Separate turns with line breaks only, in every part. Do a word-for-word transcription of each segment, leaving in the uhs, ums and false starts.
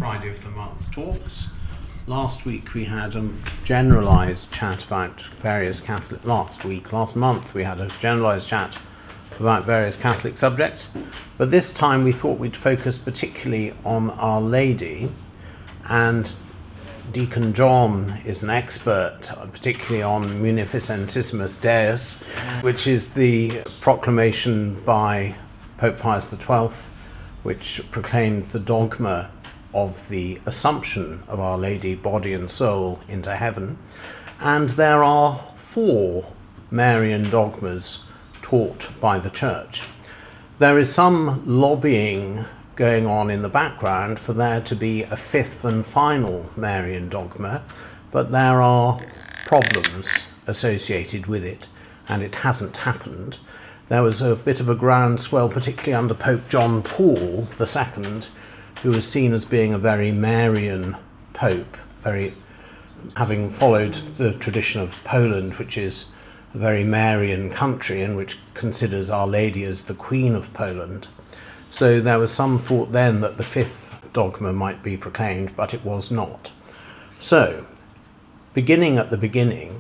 Friday of the Month talks. Last week we had a generalised chat about various Catholic... Last week, last month we had a generalised chat about various Catholic subjects, but this time we thought we'd focus particularly on Our Lady, and Deacon John is an expert, particularly on Munificentissimus Deus, which is the proclamation by Pope Pius the twelfth, which proclaimed the dogma of the Assumption of Our Lady, body and soul, into heaven. And there are four Marian dogmas taught by the Church. There is some lobbying going on in the background for there to be a fifth and final Marian dogma, but there are problems associated with it, and it hasn't happened. There was a bit of a groundswell, particularly under Pope John Paul the Second, who was seen as being a very Marian pope, very having followed the tradition of Poland, which is a very Marian country and which considers Our Lady as the Queen of Poland. So there was some thought then that the fifth dogma might be proclaimed, but it was not. So, beginning at the beginning,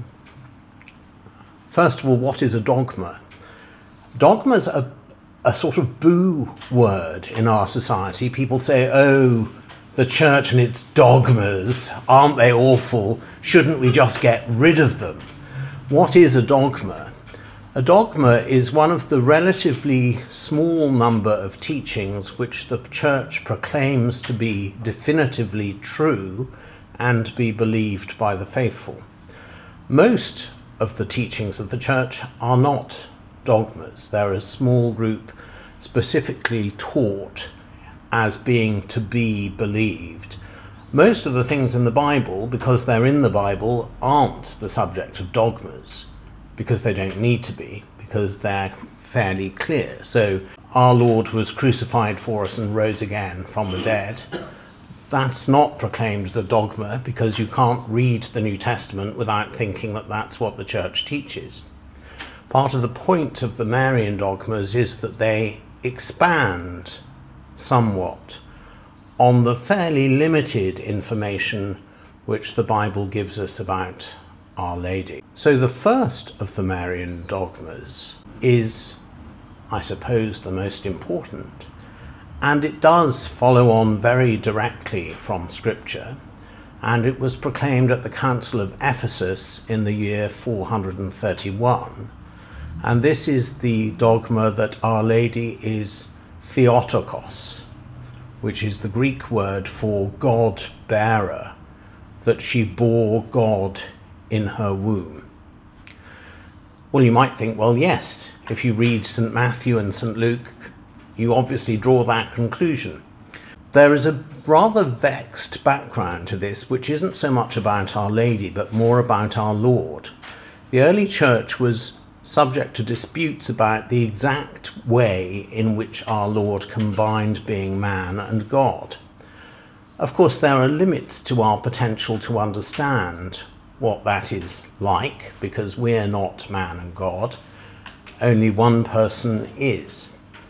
first of all, what is a dogma? Dogmas are a sort of boo word in our society. People say, oh, the Church and its dogmas, aren't they awful? Shouldn't we just get rid of them? What is a dogma? A dogma is one of the relatively small number of teachings which the Church proclaims to be definitively true and be believed by the faithful. Most of the teachings of the Church are not dogmas. They're a small group specifically taught as being to be believed. Most of the things in the Bible, because they're in the Bible, aren't the subject of dogmas, because they don't need to be, because they're fairly clear. So our Lord was crucified for us and rose again from the dead. That's not proclaimed as a dogma, because you can't read the New Testament without thinking that that's what the Church teaches. Part of the point of the Marian dogmas is that they expand somewhat on the fairly limited information which the Bible gives us about Our Lady. So the first of the Marian dogmas is, I suppose, the most important, and it does follow on very directly from Scripture, and it was proclaimed at the Council of Ephesus in the year four hundred thirty-one. And this is the dogma that Our Lady is Theotokos, which is the Greek word for God-bearer, that she bore God in her womb. Well, you might think, well, yes, if you read Saint Matthew and Saint Luke, you obviously draw that conclusion. There is a rather vexed background to this, which isn't so much about Our Lady, but more about our Lord. The early Church was subject to disputes about the exact way in which our Lord combined being man and God. Of course, there are limits to our potential to understand what that is like, because we're not man and God. Only one person is.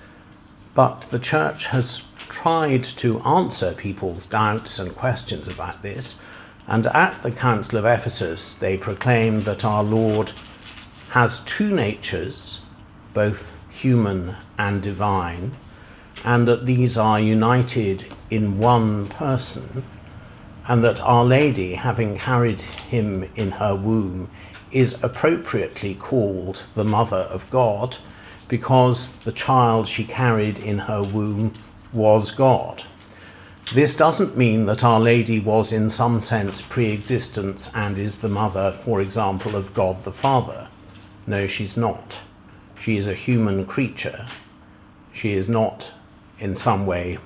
But the Church has tried to answer people's doubts and questions about this, and at the Council of Ephesus they proclaimed that our Lord has two natures, both human and divine, and that these are united in one person, and that Our Lady, having carried him in her womb, is appropriately called the Mother of God, because the child she carried in her womb was God. This doesn't mean that Our Lady was in some sense pre-existence and is the mother, for example, of God the Father. No, she's not. She is a human creature. She is not in some way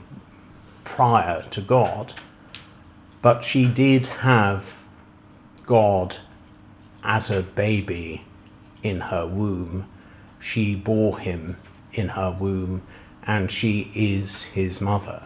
prior to God, but she did have God as a baby in her womb. She bore him in her womb, and she is his mother.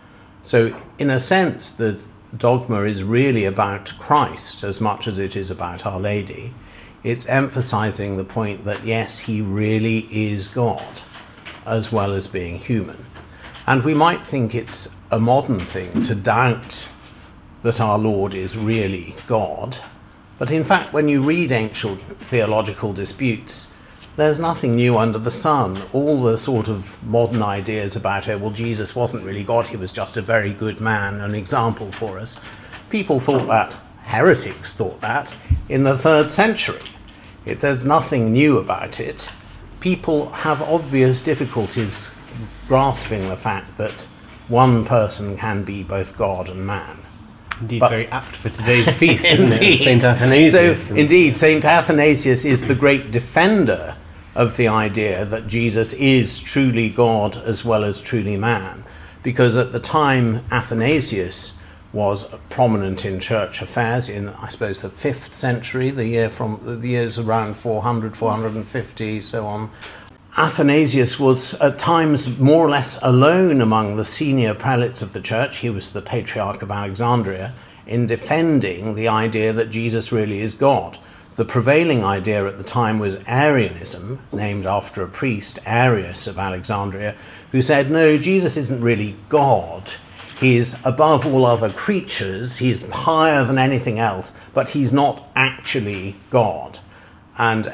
So in a sense, the dogma is really about Christ as much as it is about Our Lady. It's emphasizing the point that, yes, he really is God, as well as being human. And we might think it's a modern thing to doubt that our Lord is really God. But in fact, when you read ancient theological disputes, there's nothing new under the sun. All the sort of modern ideas about, oh, well, Jesus wasn't really God, he was just a very good man, an example for us. People thought that, heretics thought that, in the third century. It, there's nothing new about it. People have obvious difficulties grasping the fact that one person can be both God and man.
Indeed,
But,
very apt for today's feast, isn't
indeed.
it? Saint Athanasius.
So, indeed, Saint Athanasius is the great defender of the idea that Jesus is truly God as well as truly man, because at the time Athanasius was prominent in church affairs in, I suppose, the fifth century, the year from the years around four hundred, four hundred fifty, so on. Athanasius was at times more or less alone among the senior prelates of the church. He was the Patriarch of Alexandria in defending the idea that Jesus really is God. The prevailing idea at the time was Arianism, named after a priest, Arius of Alexandria, who said, no, Jesus isn't really God. He's above all other creatures, he's higher than anything else, but he's not actually God. And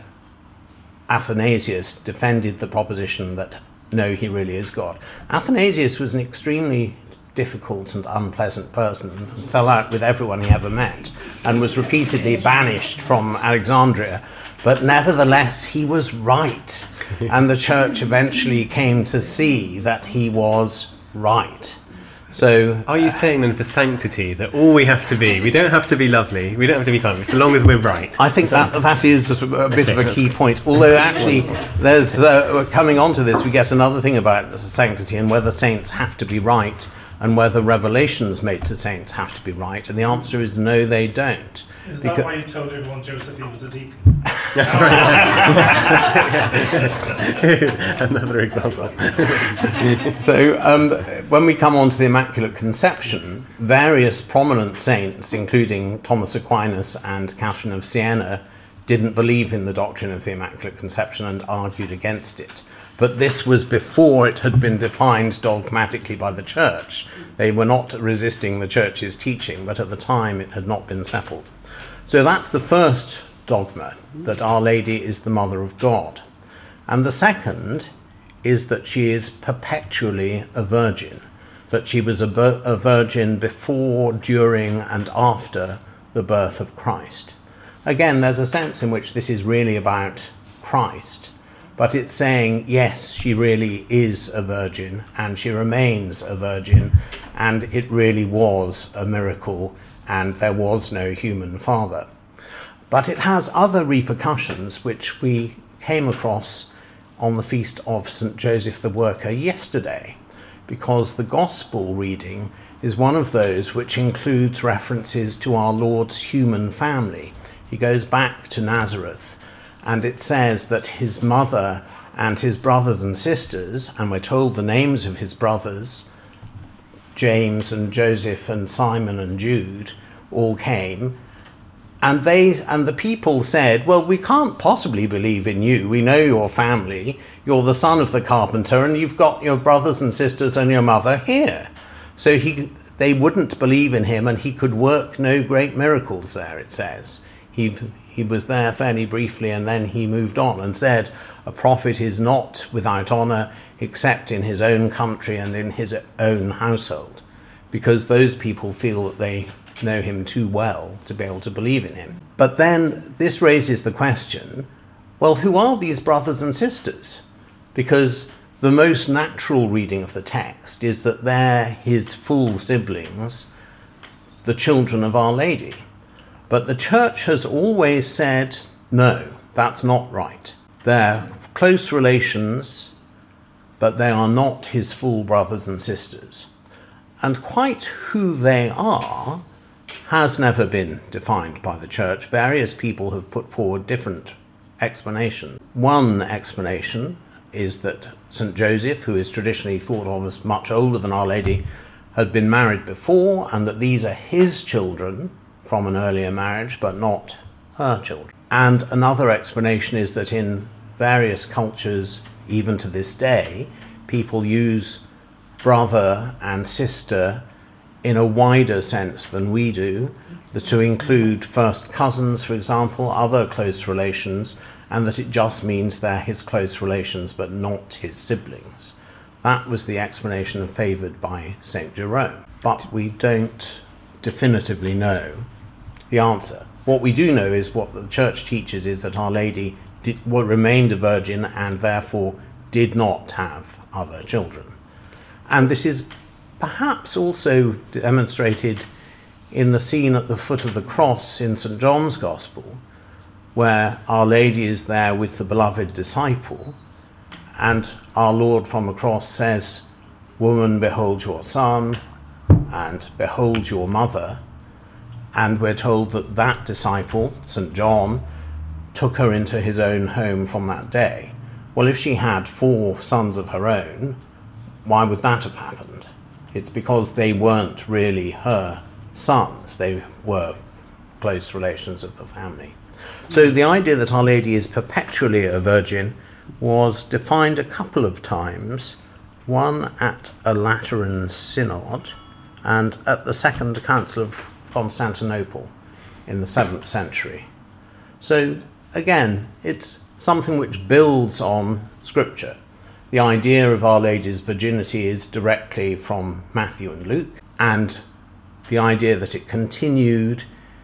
Athanasius defended the proposition that, no, he really is God. Athanasius was an extremely difficult and unpleasant person, and fell out with everyone he ever met, and was repeatedly banished from Alexandria. But nevertheless, he was right, and the church eventually came to see that he was right. So,
are you saying then for sanctity that all we have to be, we don't have to be lovely, we don't have to be kind, so long as we're right?
I think that that is a bit of a key point. Although actually, there's uh, coming on to this, we get another thing about sanctity and whether saints have to be right and whether revelations made to saints have to be right. And the answer is no, they don't.
Is that why you told everyone Josephine was a deacon?
That's right. Another example.
So um, when we come on to the Immaculate Conception, various prominent saints, including Thomas Aquinas and Catherine of Siena, didn't believe in the doctrine of the Immaculate Conception and argued against it. But this was before it had been defined dogmatically by the Church. They were not resisting the Church's teaching, but at the time it had not been settled. So that's the first dogma, that Our Lady is the Mother of God. And the second is that she is perpetually a virgin, that she was a, bir- a virgin before, during, and after the birth of Christ. Again, there's a sense in which this is really about Christ, but it's saying, yes, she really is a virgin, and she remains a virgin, and it really was a miracle, and there was no human father. But it has other repercussions which we came across on the feast of Saint Joseph the Worker yesterday, because the Gospel reading is one of those which includes references to our Lord's human family. He goes back to Nazareth, and it says that his mother and his brothers and sisters, and we're told the names of his brothers, James and Joseph and Simon and Jude, all came. And they and the people said, well, we can't possibly believe in you. We know your family. You're the son of the carpenter, and you've got your brothers and sisters and your mother here. So he, they wouldn't believe in him, and he could work no great miracles there, it says. He, he was there fairly briefly, and then he moved on and said, a prophet is not without honour except in his own country and in his own household, because those people feel that they know him too well to be able to believe in him. But then this raises the question, well, who are these brothers and sisters? Because the most natural reading of the text is that they're his full siblings, the children of Our Lady. But the Church has always said, no, that's not right. They're close relations, but they are not his full brothers and sisters. And quite who they are has never been defined by the Church. Various people have put forward different explanations. One explanation is that Saint Joseph, who is traditionally thought of as much older than Our Lady, had been married before, and that these are his children from an earlier marriage, but not her children. And another explanation is that in various cultures, even to this day, people use brother and sister in a wider sense than we do, the, to include first cousins, for example, other close relations, and that it just means they're his close relations but not his siblings. That was the explanation favoured by Saint Jerome. But we don't definitively know the answer. What we do know is what the Church teaches is that Our Lady did, well, remained a virgin and therefore did not have other children. And this is perhaps also demonstrated in the scene at the foot of the cross in Saint John's Gospel, where Our Lady is there with the beloved disciple, and our Lord from the cross says, "Woman, behold your son, and behold your mother." And we're told that that disciple, Saint John, took her into his own home from that day. Well, if she had four sons of her own, why would that have happened? It's because they weren't really her sons. They were close relations of the family. So the idea that Our Lady is perpetually a virgin was defined a couple of times, one at a Lateran synod and at the Second Council of Constantinople in the seventh century. So again, it's something which builds on Scripture. The idea of Our Lady's virginity is directly from Matthew and Luke, and the idea that it continued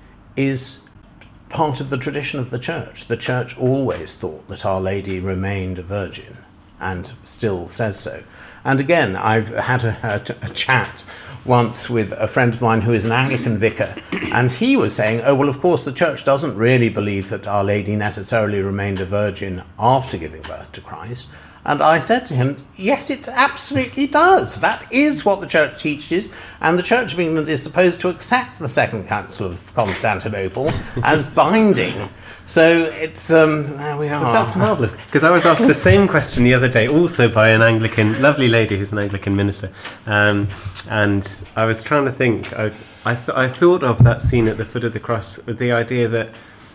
is part of the tradition of the Church. The Church always thought that Our Lady remained a virgin, and still says so. And again, I've had a, a, a chat once with a friend of mine who is an Anglican vicar, and he was saying, oh, well, of course, the Church doesn't really believe that Our Lady necessarily remained a virgin after giving birth to Christ. And I said to him, yes, it absolutely does. That is what the Church teaches, and the Church of England is supposed to accept the Second Council of Constantinople as binding. So it's, um, there we are.
But that's marvellous, because I was asked the same question the other day, also by an Anglican, lovely lady who's an Anglican minister, um, and I was trying to think, I, I, th- I thought of that scene at the foot of the cross with the idea that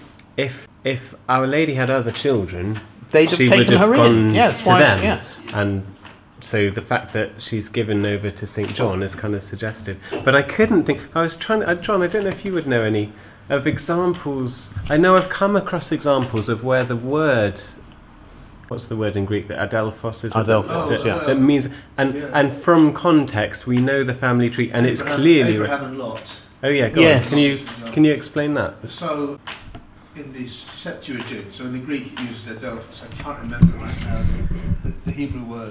if if Our Lady had other children,
they'd have
she
taken
would have
her
gone
in. Yes,
to
why,
them.
yes.
And so the fact that she's given over to Saint John is kind of suggestive. But I couldn't think, I was trying to, uh, John, I don't know if you would know any of examples. I know I've come across examples of where the word, what's the word in Greek, that adelphos is?
Adelphos,
that,
yes.
that means, and,
Yeah.
and from context we know the family tree, and it's
Abraham-
clearly...
Abraham and Lot.
Oh yeah, go
Yes.
on. Can you, can you explain that?
So, in the Septuagint, so in the Greek it uses adelphos. I can't remember right now the, the Hebrew word,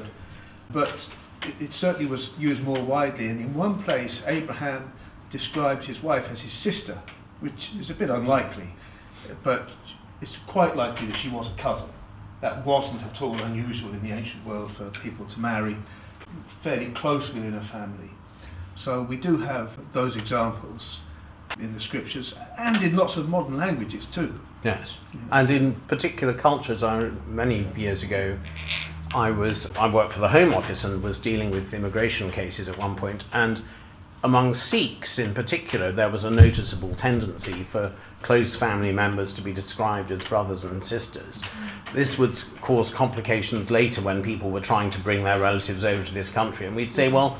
but it, it certainly was used more widely. And in one place, Abraham describes his wife as his sister, which is a bit unlikely, but it's quite likely that she was a cousin. That wasn't at all unusual in the ancient world for people to marry fairly close within a family. So we do have those examples in the scriptures and in lots of modern languages too.
Yes, and in particular cultures, I, many years ago, I was I worked for the Home Office and was dealing with immigration cases at one point, and among Sikhs in particular, there was a noticeable tendency for close family members to be described as brothers and sisters. This would cause complications later when people were trying to bring their relatives over to this country, and we'd say, well,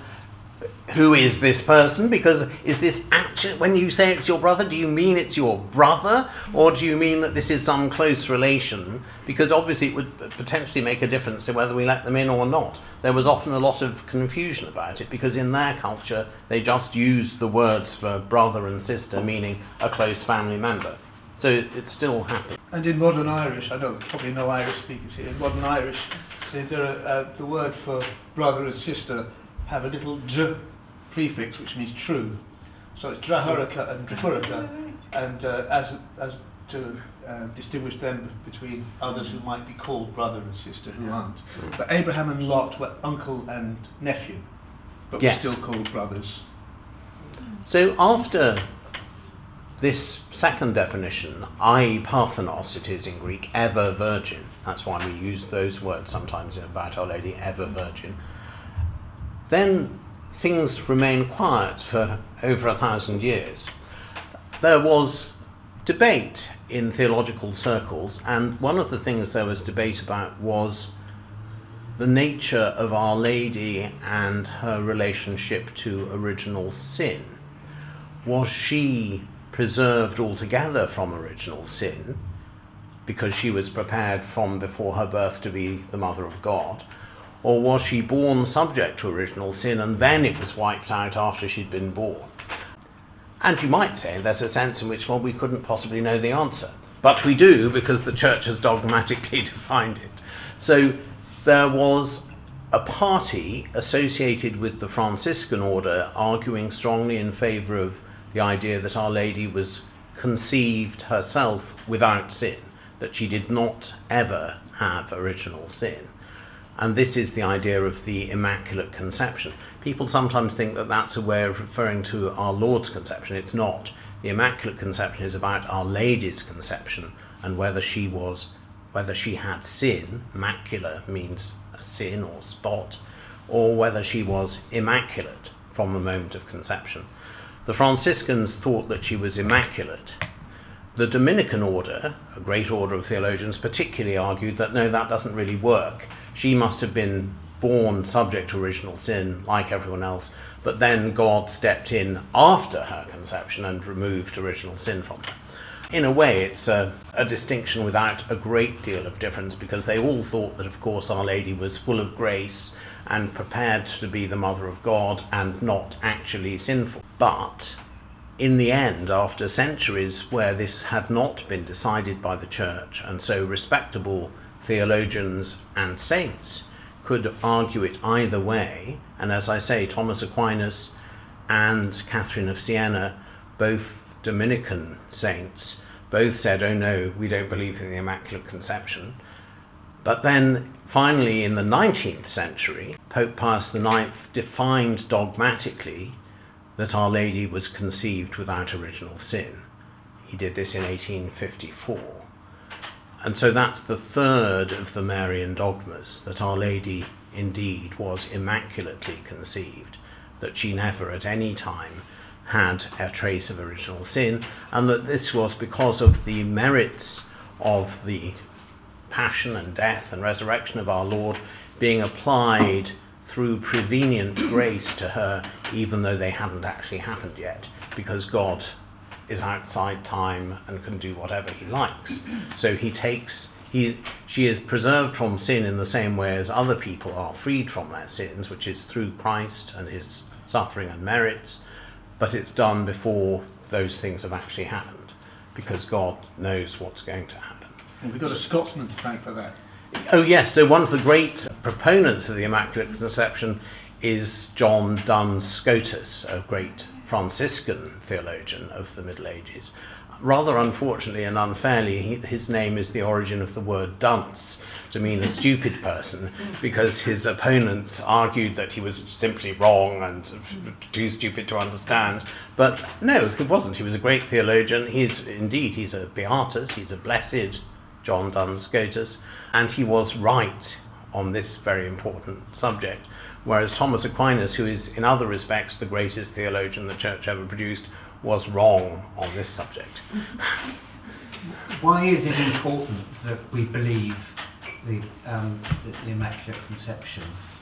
who is this person? Because is this actually, when you say it's your brother, do you mean it's your brother, or do you mean that this is some close relation? Because obviously it would potentially make a difference to whether we let them in or not. There was often a lot of confusion about it, because in their culture they just used the words for brother and sister, meaning a close family member. So it still happened.
And in modern Irish, I know probably no Irish speakers here, in modern Irish, there are, uh, the word for brother and sister have a little j prefix, which means true. So it's drahuraka and drafuraka, and uh, as as to uh, distinguish them between others who might be called brother and sister who aren't. But Abraham and Lot were uncle and nephew, but
Yes.
were still called brothers.
So after this second definition, I Parthenos, it is in Greek, ever virgin. That's why we use those words sometimes about Our Lady, ever virgin. Then things remained quiet for over a thousand years. There was debate in theological circles, and one of the things there was debate about was the nature of Our Lady and her relationship to original sin. Was she preserved altogether from original sin because she was prepared from before her birth to be the Mother of God? Or was she born subject to original sin and then it was wiped out after she'd been born? And you might say there's a sense in which, well, we couldn't possibly know the answer. But we do, because the Church has dogmatically defined it. So there was a party associated with the Franciscan order arguing strongly in favour of the idea that Our Lady was conceived herself without sin, that she did not ever have original sin. And this is the idea of the Immaculate Conception. People sometimes think that that's a way of referring to Our Lord's conception. It's not. The Immaculate Conception is about Our Lady's conception and whether she was, whether she had sin, macula means a sin or spot, or whether she was immaculate from the moment of conception. The Franciscans thought that she was immaculate. The Dominican order, a great order of theologians, particularly argued that no, that doesn't really work. She must have been born subject to original sin like everyone else, but then God stepped in after her conception and removed original sin from her. In a way, it's a, a distinction without a great deal of difference, because they all thought that, of course, Our Lady was full of grace and prepared to be the Mother of God and not actually sinful. But in the end, after centuries where this had not been decided by the Church, and so respectable theologians and saints could argue it either way, and as I say, Thomas Aquinas and Catherine of Siena, both Dominican saints, both said, oh no, we don't believe in the Immaculate Conception. But then finally in the nineteenth century, Pope Pius the ninth defined dogmatically that Our Lady was conceived without original sin. He did this in eighteen fifty-four. And so that's the third of the Marian dogmas, that Our Lady indeed was immaculately conceived, that she never at any time had a trace of original sin, and that this was because of the merits of the passion and death and resurrection of our Lord being applied through prevenient grace to her, even though they hadn't actually happened yet, because God is outside time and can do whatever he likes. So he takes, he's, she is preserved from sin in the same way as other people are freed from their sins, which is through Christ and his suffering and merits, but it's done before those things have actually happened, because God knows what's going to happen.
And we've got a Scotsman to thank for that.
Oh yes, so one of the great proponents of the Immaculate Conception is John Duns Scotus, a great Franciscan theologian of the Middle Ages. Rather unfortunately and unfairly, he, his name is the origin of the word dunce, to mean a stupid person, because his opponents argued that he was simply wrong and too stupid to understand. But no, he wasn't. He was a great theologian. He's indeed, he's a beatus, he's a blessed John Duns Scotus, and he was right on this very important subject, whereas Thomas Aquinas, who is in other respects the greatest theologian the Church ever produced, was wrong on this subject.
Why is it important that we believe the, um, the, the Immaculate Conception?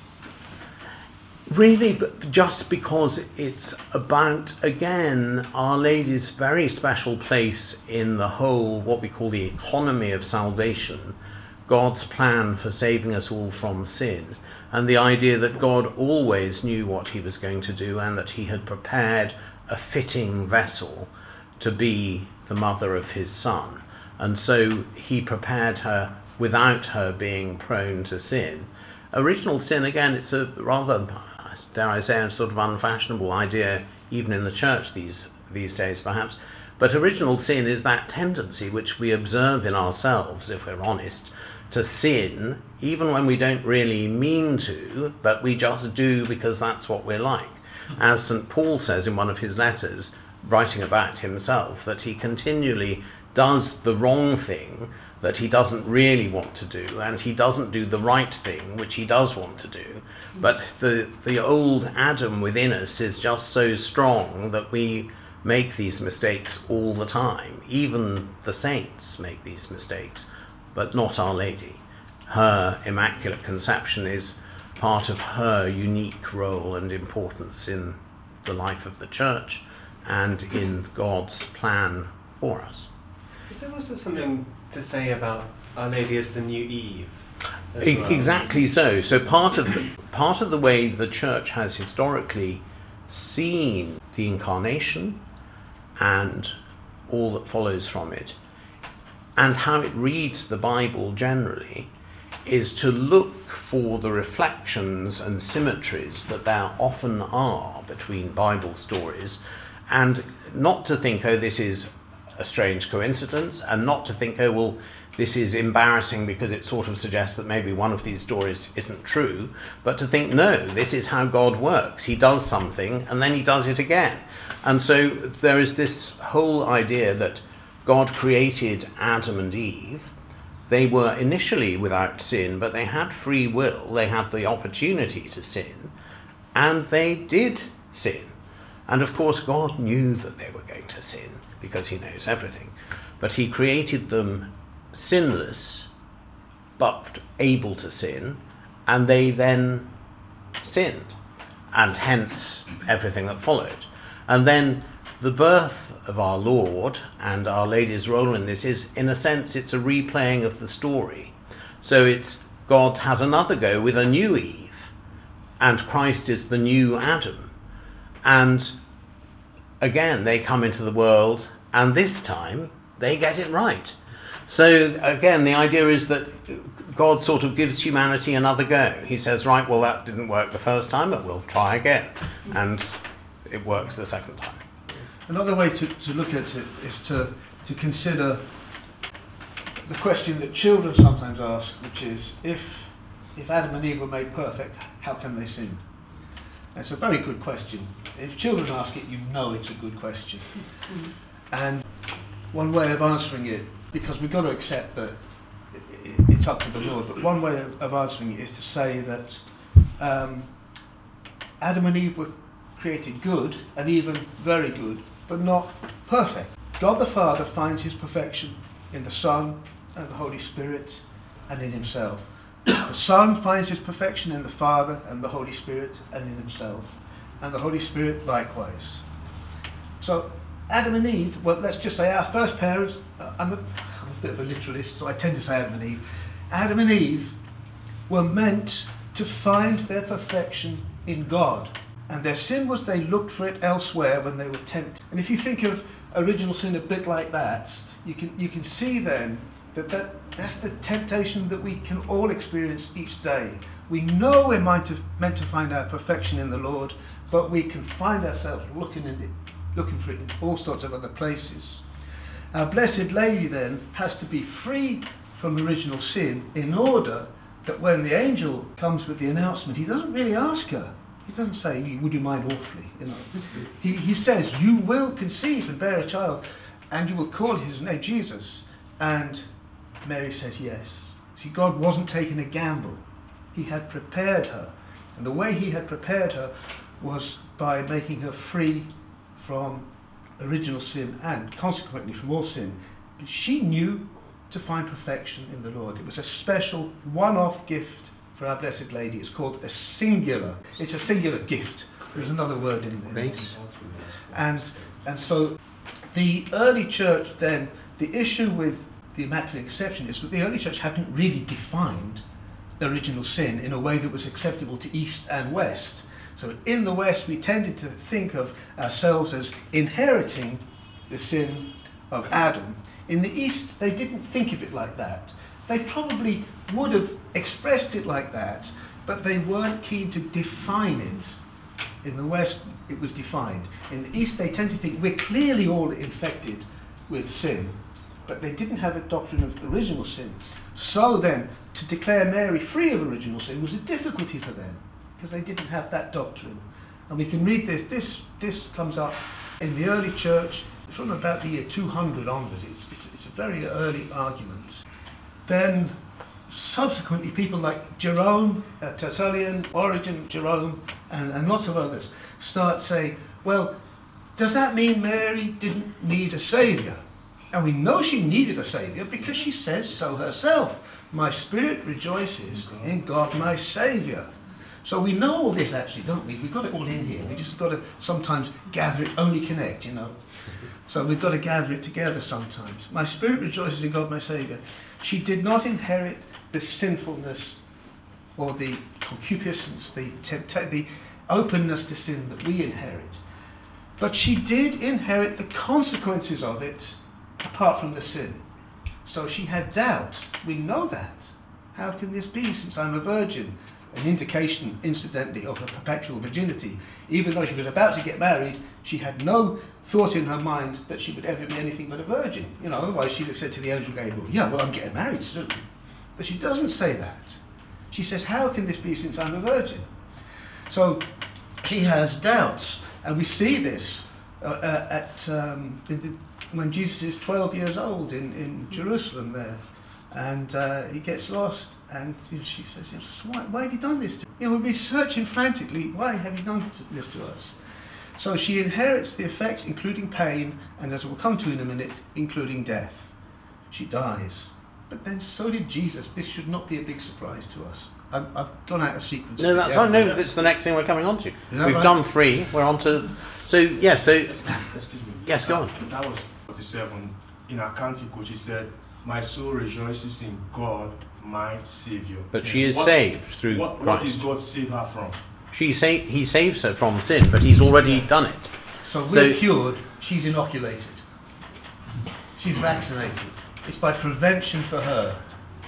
Really, but just because it's about, again, Our Lady's very special place in the whole, what we call the economy of salvation, God's plan for saving us all from sin, and the idea that God always knew what he was going to do and that he had prepared a fitting vessel to be the mother of his son. And so he prepared her without her being prone to sin. Original sin, again, it's a rather, dare I say, a sort of unfashionable idea, even in the church these, these days perhaps. But original sin is that tendency which we observe in ourselves, if we're honest, to sin, even when we don't really mean to, but we just do because that's what we're like. As Saint Paul says in one of his letters, writing about himself, that he continually does the wrong thing that he doesn't really want to do, and he doesn't do the right thing, which he does want to do. But the, the old Adam within us is just so strong that we make these mistakes all the time. Even the saints make these mistakes, but not Our Lady. her Immaculate Conception is part of her unique role and importance in the life of the Church and in God's plan for us.
Is there also something to say about Our Lady as the new Eve? as
E-
well?
Exactly so. So part of part of the way the Church has historically seen the Incarnation and all that follows from it, and how it reads the Bible generally, is to look for the reflections and symmetries that there often are between Bible stories, and not to think, oh, this is a strange coincidence, and not to think, oh, well, this is embarrassing because it sort of suggests that maybe one of these stories isn't true, but to think, no, this is how God works. He does something and then he does it again. And so there is this whole idea that God created Adam and Eve. They were initially without sin, but they had free will. They had the opportunity to sin, and they did sin. And of course, God knew that they were going to sin because he knows everything. But he created them sinless, but able to sin, and they then sinned, and hence everything that followed. And then the birth of our Lord and Our Lady's role in this is, in a sense, it's a replaying of the story. So it's God has another go with a new Eve, and Christ is the new Adam. And again, they come into the world, and this time they get it right. So again, the idea is that God sort of gives humanity another go. He says, right, well, that didn't work the first time, but we'll try again. And it works the second time.
Another way to, to look at it is to, to consider the question that children sometimes ask, which is, if, if Adam and Eve were made perfect, how can they sin? That's a very good question. If children ask it, you know it's a good question. And one way of answering it, because we've got to accept that it's up to the Lord, but one way of answering it is to say that um, Adam and Eve were created good, and even very good, but not perfect. God the Father finds his perfection in the Son and the Holy Spirit and in himself. The Son finds his perfection in the Father and the Holy Spirit and in himself, and the Holy Spirit likewise. So Adam and Eve, well, let's just say our first parents, uh, I'm, a, I'm a bit of a literalist, so I tend to say Adam and Eve. Adam and Eve were meant to find their perfection in God, and their sin was they looked for it elsewhere when they were tempted. And if you think of original sin a bit like that, you can you can see then that, that that's the temptation that we can all experience each day. We know we're meant to, meant to find our perfection in the Lord, but we can find ourselves looking in it, looking for it in all sorts of other places. Our Blessed Lady then has to be free from original sin in order that when the angel comes with the announcement, he doesn't really ask her. He doesn't say, would you mind awfully? You know, he, he says, you will conceive and bear a child, and you will call his name Jesus. And Mary says yes. See, God wasn't taking a gamble. He had prepared her. And the way he had prepared her was by making her free from original sin and consequently from all sin. But she knew to find perfection in the Lord. It was a special one-off gift for our Blessed Lady. It's called a singular. It's a singular gift. There's another word in there. And and so the early church then, the issue with the Immaculate Conception is that the early church hadn't really defined original sin in a way that was acceptable to East and West. So in the West, we tended to think of ourselves as inheriting the sin of Adam. In the East, they didn't think of it like that. They probably would have expressed it like that, but they weren't keen to define it. In the West, it was defined. In the East, they tend to think we're clearly all infected with sin, but they didn't have a doctrine of original sin. So then, to declare Mary free of original sin was a difficulty for them, because they didn't have that doctrine. And we can read this. This this comes up in the early church from about the year two hundred onwards. It's, it's, it's a very early argument. Then subsequently people like Jerome, uh, Tertullian, Origen, Jerome, and, and lots of others start saying, well, does that mean Mary didn't need a saviour? And we know she needed a saviour because she says so herself. My spirit rejoices in God my Saviour. So we know all this actually, don't we? We've got it all in here. We just got to sometimes gather it, only connect, you know. So we've got to gather it together sometimes. My spirit rejoices in God my Saviour. She did not inherit the sinfulness or the concupiscence, the, tempta- the openness to sin that we inherit. But she did inherit the consequences of it apart from the sin. So she had doubt. We know that. How can this be since I'm a virgin? An indication, incidentally, of her perpetual virginity. Even though she was about to get married, she had no thought in her mind that she would ever be anything but a virgin. You know, otherwise she'd have said to the angel Gabriel, yeah, well, I'm getting married soon. But she doesn't say that. She says, how can this be since I'm a virgin? So she has doubts. And we see this uh, uh, at um, in the, when Jesus is twelve years old in, in Jerusalem there. And uh, he gets lost. And you know, she says, why, why have you done this to me? You know, we'll be searching frantically, why have you done this to us? So she inherits the effects, including pain, and as we'll come to in a minute, including death. She dies. But then so did Jesus. This should not be a big surprise to us. I've, I've gone out of sequence.
No, that's fine. No, that's the next thing we're coming on to. We've
right?
done three. We're on to... So, yes, so...
Excuse me.
Yes, go on.
That was forty-seven. In her canticle, she said, my soul rejoices in God, my Saviour.
But she is
What-
saved through
What, what
Christ.
did God save her from?
She sa- he saves her from sin, but he's already done it.
So we're
So-
cured, she's inoculated. She's vaccinated. It's by prevention for her.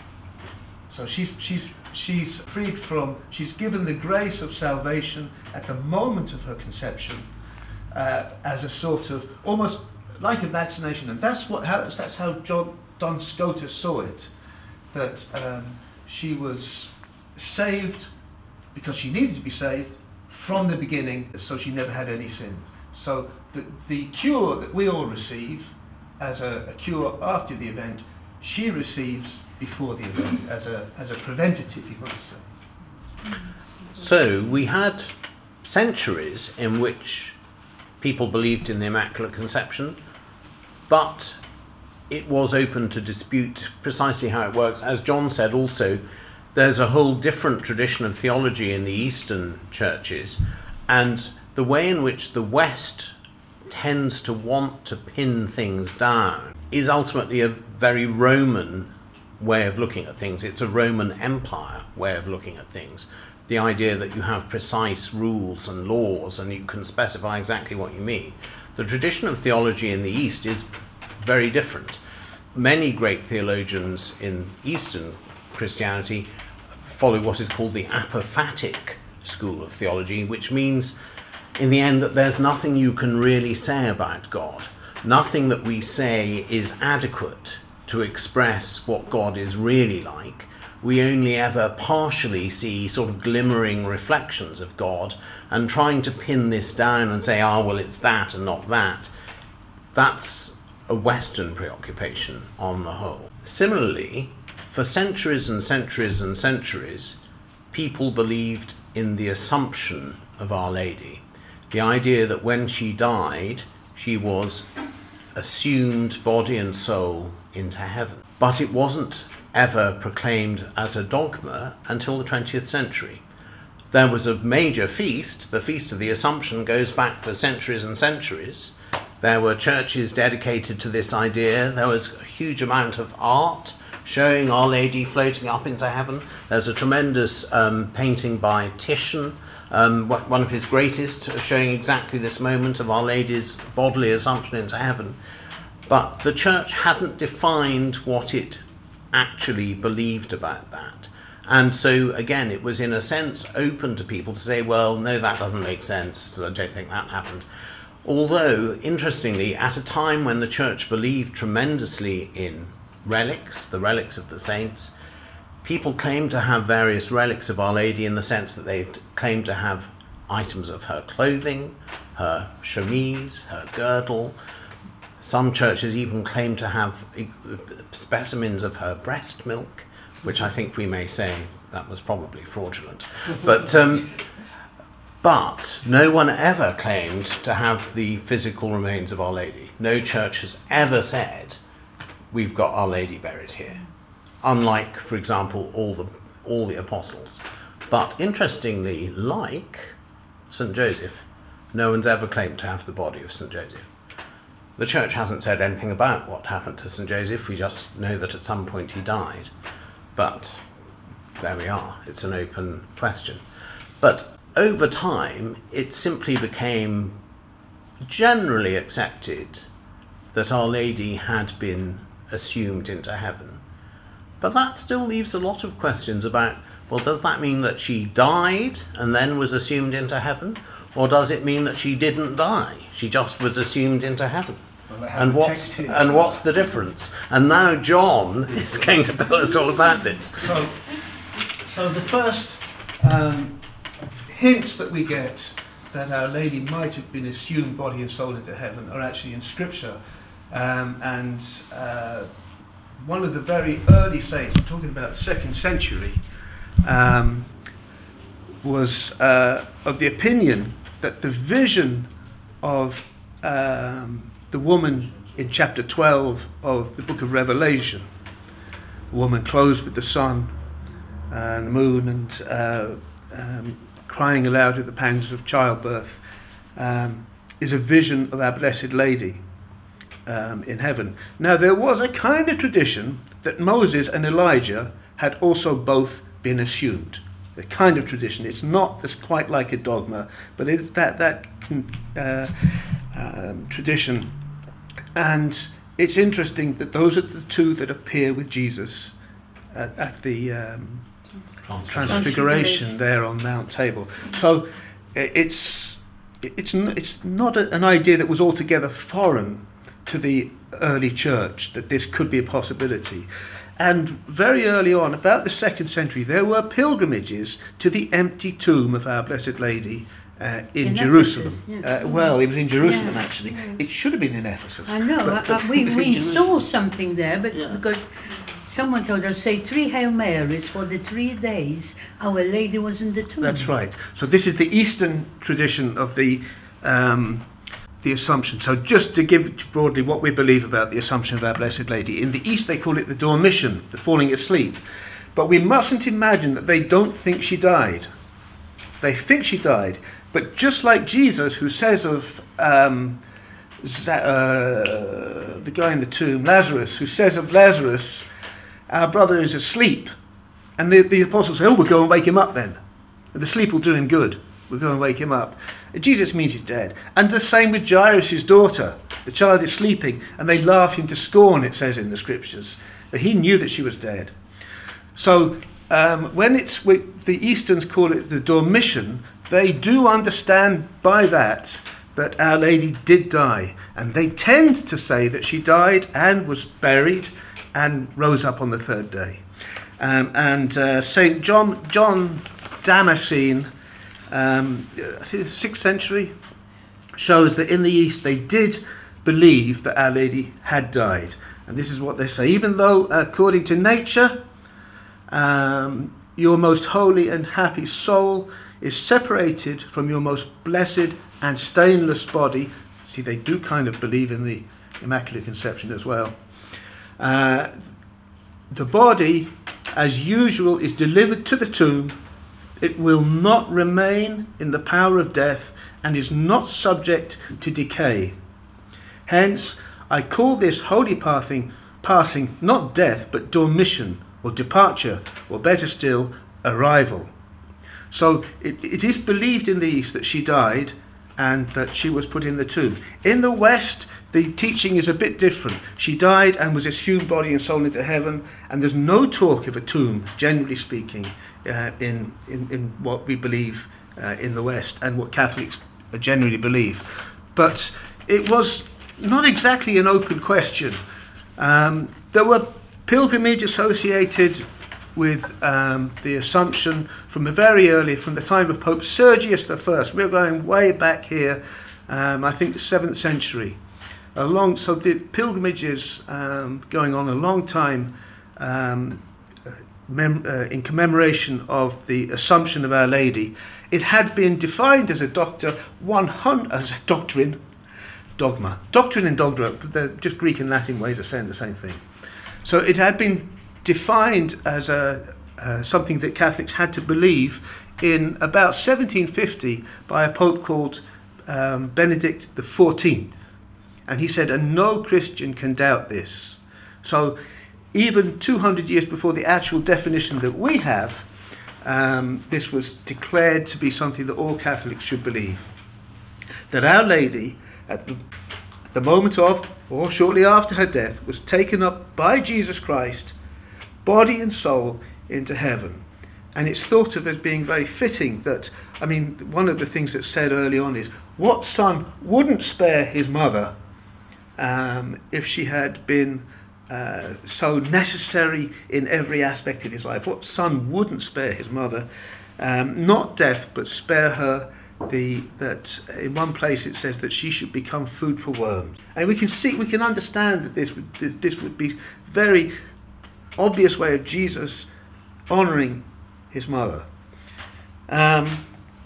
So she's she's she's freed from, she's given the grace of salvation at the moment of her conception uh, as a sort of, almost like a vaccination. And that's what how, that's how John Don Scotus saw it, that um, she was saved because she needed to be saved from the beginning, so she never had any sin. So the, the cure that we all receive as a, a cure after the event, she receives before the event as a as a preventative, you might say.
So we had centuries in which people believed in the Immaculate Conception, but it was open to dispute precisely how it works. As John said also, there's a whole different tradition of theology in the Eastern churches, and the way in which the West tends to want to pin things down is ultimately a very Roman way of looking at things. It's a Roman Empire way of looking at things. The idea that you have precise rules and laws and you can specify exactly what you mean. The tradition of theology in the East is very different. Many great theologians in Eastern Christianity follow what is called the apophatic school of theology, which means in the end that there's nothing you can really say about God. Nothing that we say is adequate to express what God is really like. We only ever partially see sort of glimmering reflections of God, and trying to pin this down and say, ah, well, it's that and not that, that's a Western preoccupation on the whole. Similarly, for centuries and centuries and centuries, people believed in the Assumption of Our Lady. The idea that when she died, she was assumed body and soul into heaven. But it wasn't ever proclaimed as a dogma until the twentieth century. There was a major feast. The Feast of the Assumption goes back for centuries and centuries. There were churches dedicated to this idea. There was a huge amount of art showing Our Lady floating up into heaven. There's a tremendous um, painting by Titian, um, one of his greatest, showing exactly this moment of Our Lady's bodily assumption into heaven. But the church hadn't defined what it actually believed about that. And so, again, it was in a sense open to people to say, well, no, that doesn't make sense. I don't think that happened. Although, interestingly, at a time when the church believed tremendously in relics, the relics of the saints, people claimed to have various relics of Our Lady in the sense that they claimed to have items of her clothing, her chemise, her girdle. Some churches even claimed to have specimens of her breast milk, which I think we may say that was probably fraudulent. But um, but no one ever claimed to have the physical remains of Our Lady. No church has ever said, we've got Our Lady buried here. unlike, for example, all the all the apostles. But interestingly, like Saint Joseph, no one's ever claimed to have the body of Saint Joseph. The Church hasn't said anything about what happened to Saint Joseph. We just know that at some point he died. But there we are. It's an open question. But over time, it simply became generally accepted that Our Lady had been assumed into heaven. But that still leaves a lot of questions about, well, does that mean that she died and then was assumed into heaven? Or does it mean that she didn't die? She just was assumed into heaven.
Well, I have
And
a
what's,
text here.
and what's the difference? And now John is going to tell us all about this.
So, so the first um, hints that we get that Our Lady might have been assumed body and soul into heaven are actually in Scripture. Um, and uh, one of the very early saints, I'm talking about the second century, um, was uh, of the opinion that the vision of um, the woman in chapter twelve of the book of Revelation, a woman clothed with the sun and the moon and uh, um, crying aloud at the pangs of childbirth, um, is a vision of our Blessed Lady um, in heaven. Now, there was a kind of tradition that Moses and Elijah had also both been assumed. A kind of tradition. It's not it's quite like a dogma, but it's that that uh, um, tradition. And it's interesting that those are the two that appear with Jesus at, at the um, Transfiguration there on Mount Tabor. So it's it's it's not a, an idea that was altogether foreign to the early church that this could be a possibility. And very early on, about the second century, there were pilgrimages to the empty tomb of Our Blessed Lady uh, in, in Jerusalem.
Ephesus, yes.
uh, well, it was in Jerusalem
yeah,
actually.
yeah.
It should have been in Ephesus.
I know.
but-
uh,
but
we
it was in
we
Jerusalem.
saw something there, but
Yeah.
because someone told us, say three Hail Marys for the three days Our Lady was in the tomb.
That's right. So this is the Eastern tradition of the um, the Assumption. So just to give broadly what we believe about the Assumption of Our Blessed Lady. In the East they call it the Dormition, the falling asleep. But we mustn't imagine that they don't think she died. They think she died. But just like Jesus, who says of um, Z- uh, the guy in the tomb, Lazarus, who says of Lazarus, our brother is asleep. And the, the apostles say, oh, we'll go and wake him up then. The sleep will do him good. We'll go and wake him up. And Jesus means he's dead. And the same with Jairus' daughter. The child is sleeping, and they laugh him to scorn, it says in the scriptures. But he knew that she was dead. So um, when it's we, the Easterns call it the Dormition, they do understand by that that Our Lady did die. And they tend to say that she died and was buried and rose up on the third day. Um, and uh, Saint John John Damascene, um, I think sixth century, shows that in the East they did believe that Our Lady had died. And this is what they say. Even though, according to nature, um, your most holy and happy soul is separated from your most blessed and stainless body. See, they do kind of believe in the Immaculate Conception as well. Uh, the body, as usual, is delivered to the tomb. It will not remain in the power of death and is not subject to decay. Hence, I call this holy passing, passing not death, but dormition, or departure, or better still, arrival. So it, it is believed in the East that she died and that she was put in the tomb. In the West, the teaching is a bit different. She died and was assumed body and soul into heaven, and there's no talk of a tomb, generally speaking, uh, in, in, in what we believe uh, in the West and what Catholics generally believe. But it was not exactly an open question. Um, there were pilgrimage associated with um, the Assumption from a very early, from the time of Pope Sergius the First. We're going way back here, um, I think the seventh century. A long, so the pilgrimage is um, going on a long time um, mem- uh, in commemoration of the Assumption of Our Lady. It had been defined as a doctor one hundred as a doctrine, dogma. Doctrine and dogma, they're just Greek and Latin ways of saying the same thing. So it had been defined as a uh, something that Catholics had to believe in about seventeen fifty by a pope called um, Benedict the fourteenth. And he said, and no Christian can doubt this. So even two hundred years before the actual definition that we have, um, this was declared to be something that all Catholics should believe. That Our Lady, at the, at the moment of, or shortly after her death, was taken up by Jesus Christ, body and soul, into heaven. And it's thought of as being very fitting that, I mean, one of the things that's said early on is, what son wouldn't spare his mother um, if she had been uh, so necessary in every aspect of his life? What son wouldn't spare his mother? Um, not death, but spare her the that in one place it says that she should become food for worms. And we can see, we can understand that this would, this, this would be very obvious way of Jesus honouring his mother. Um,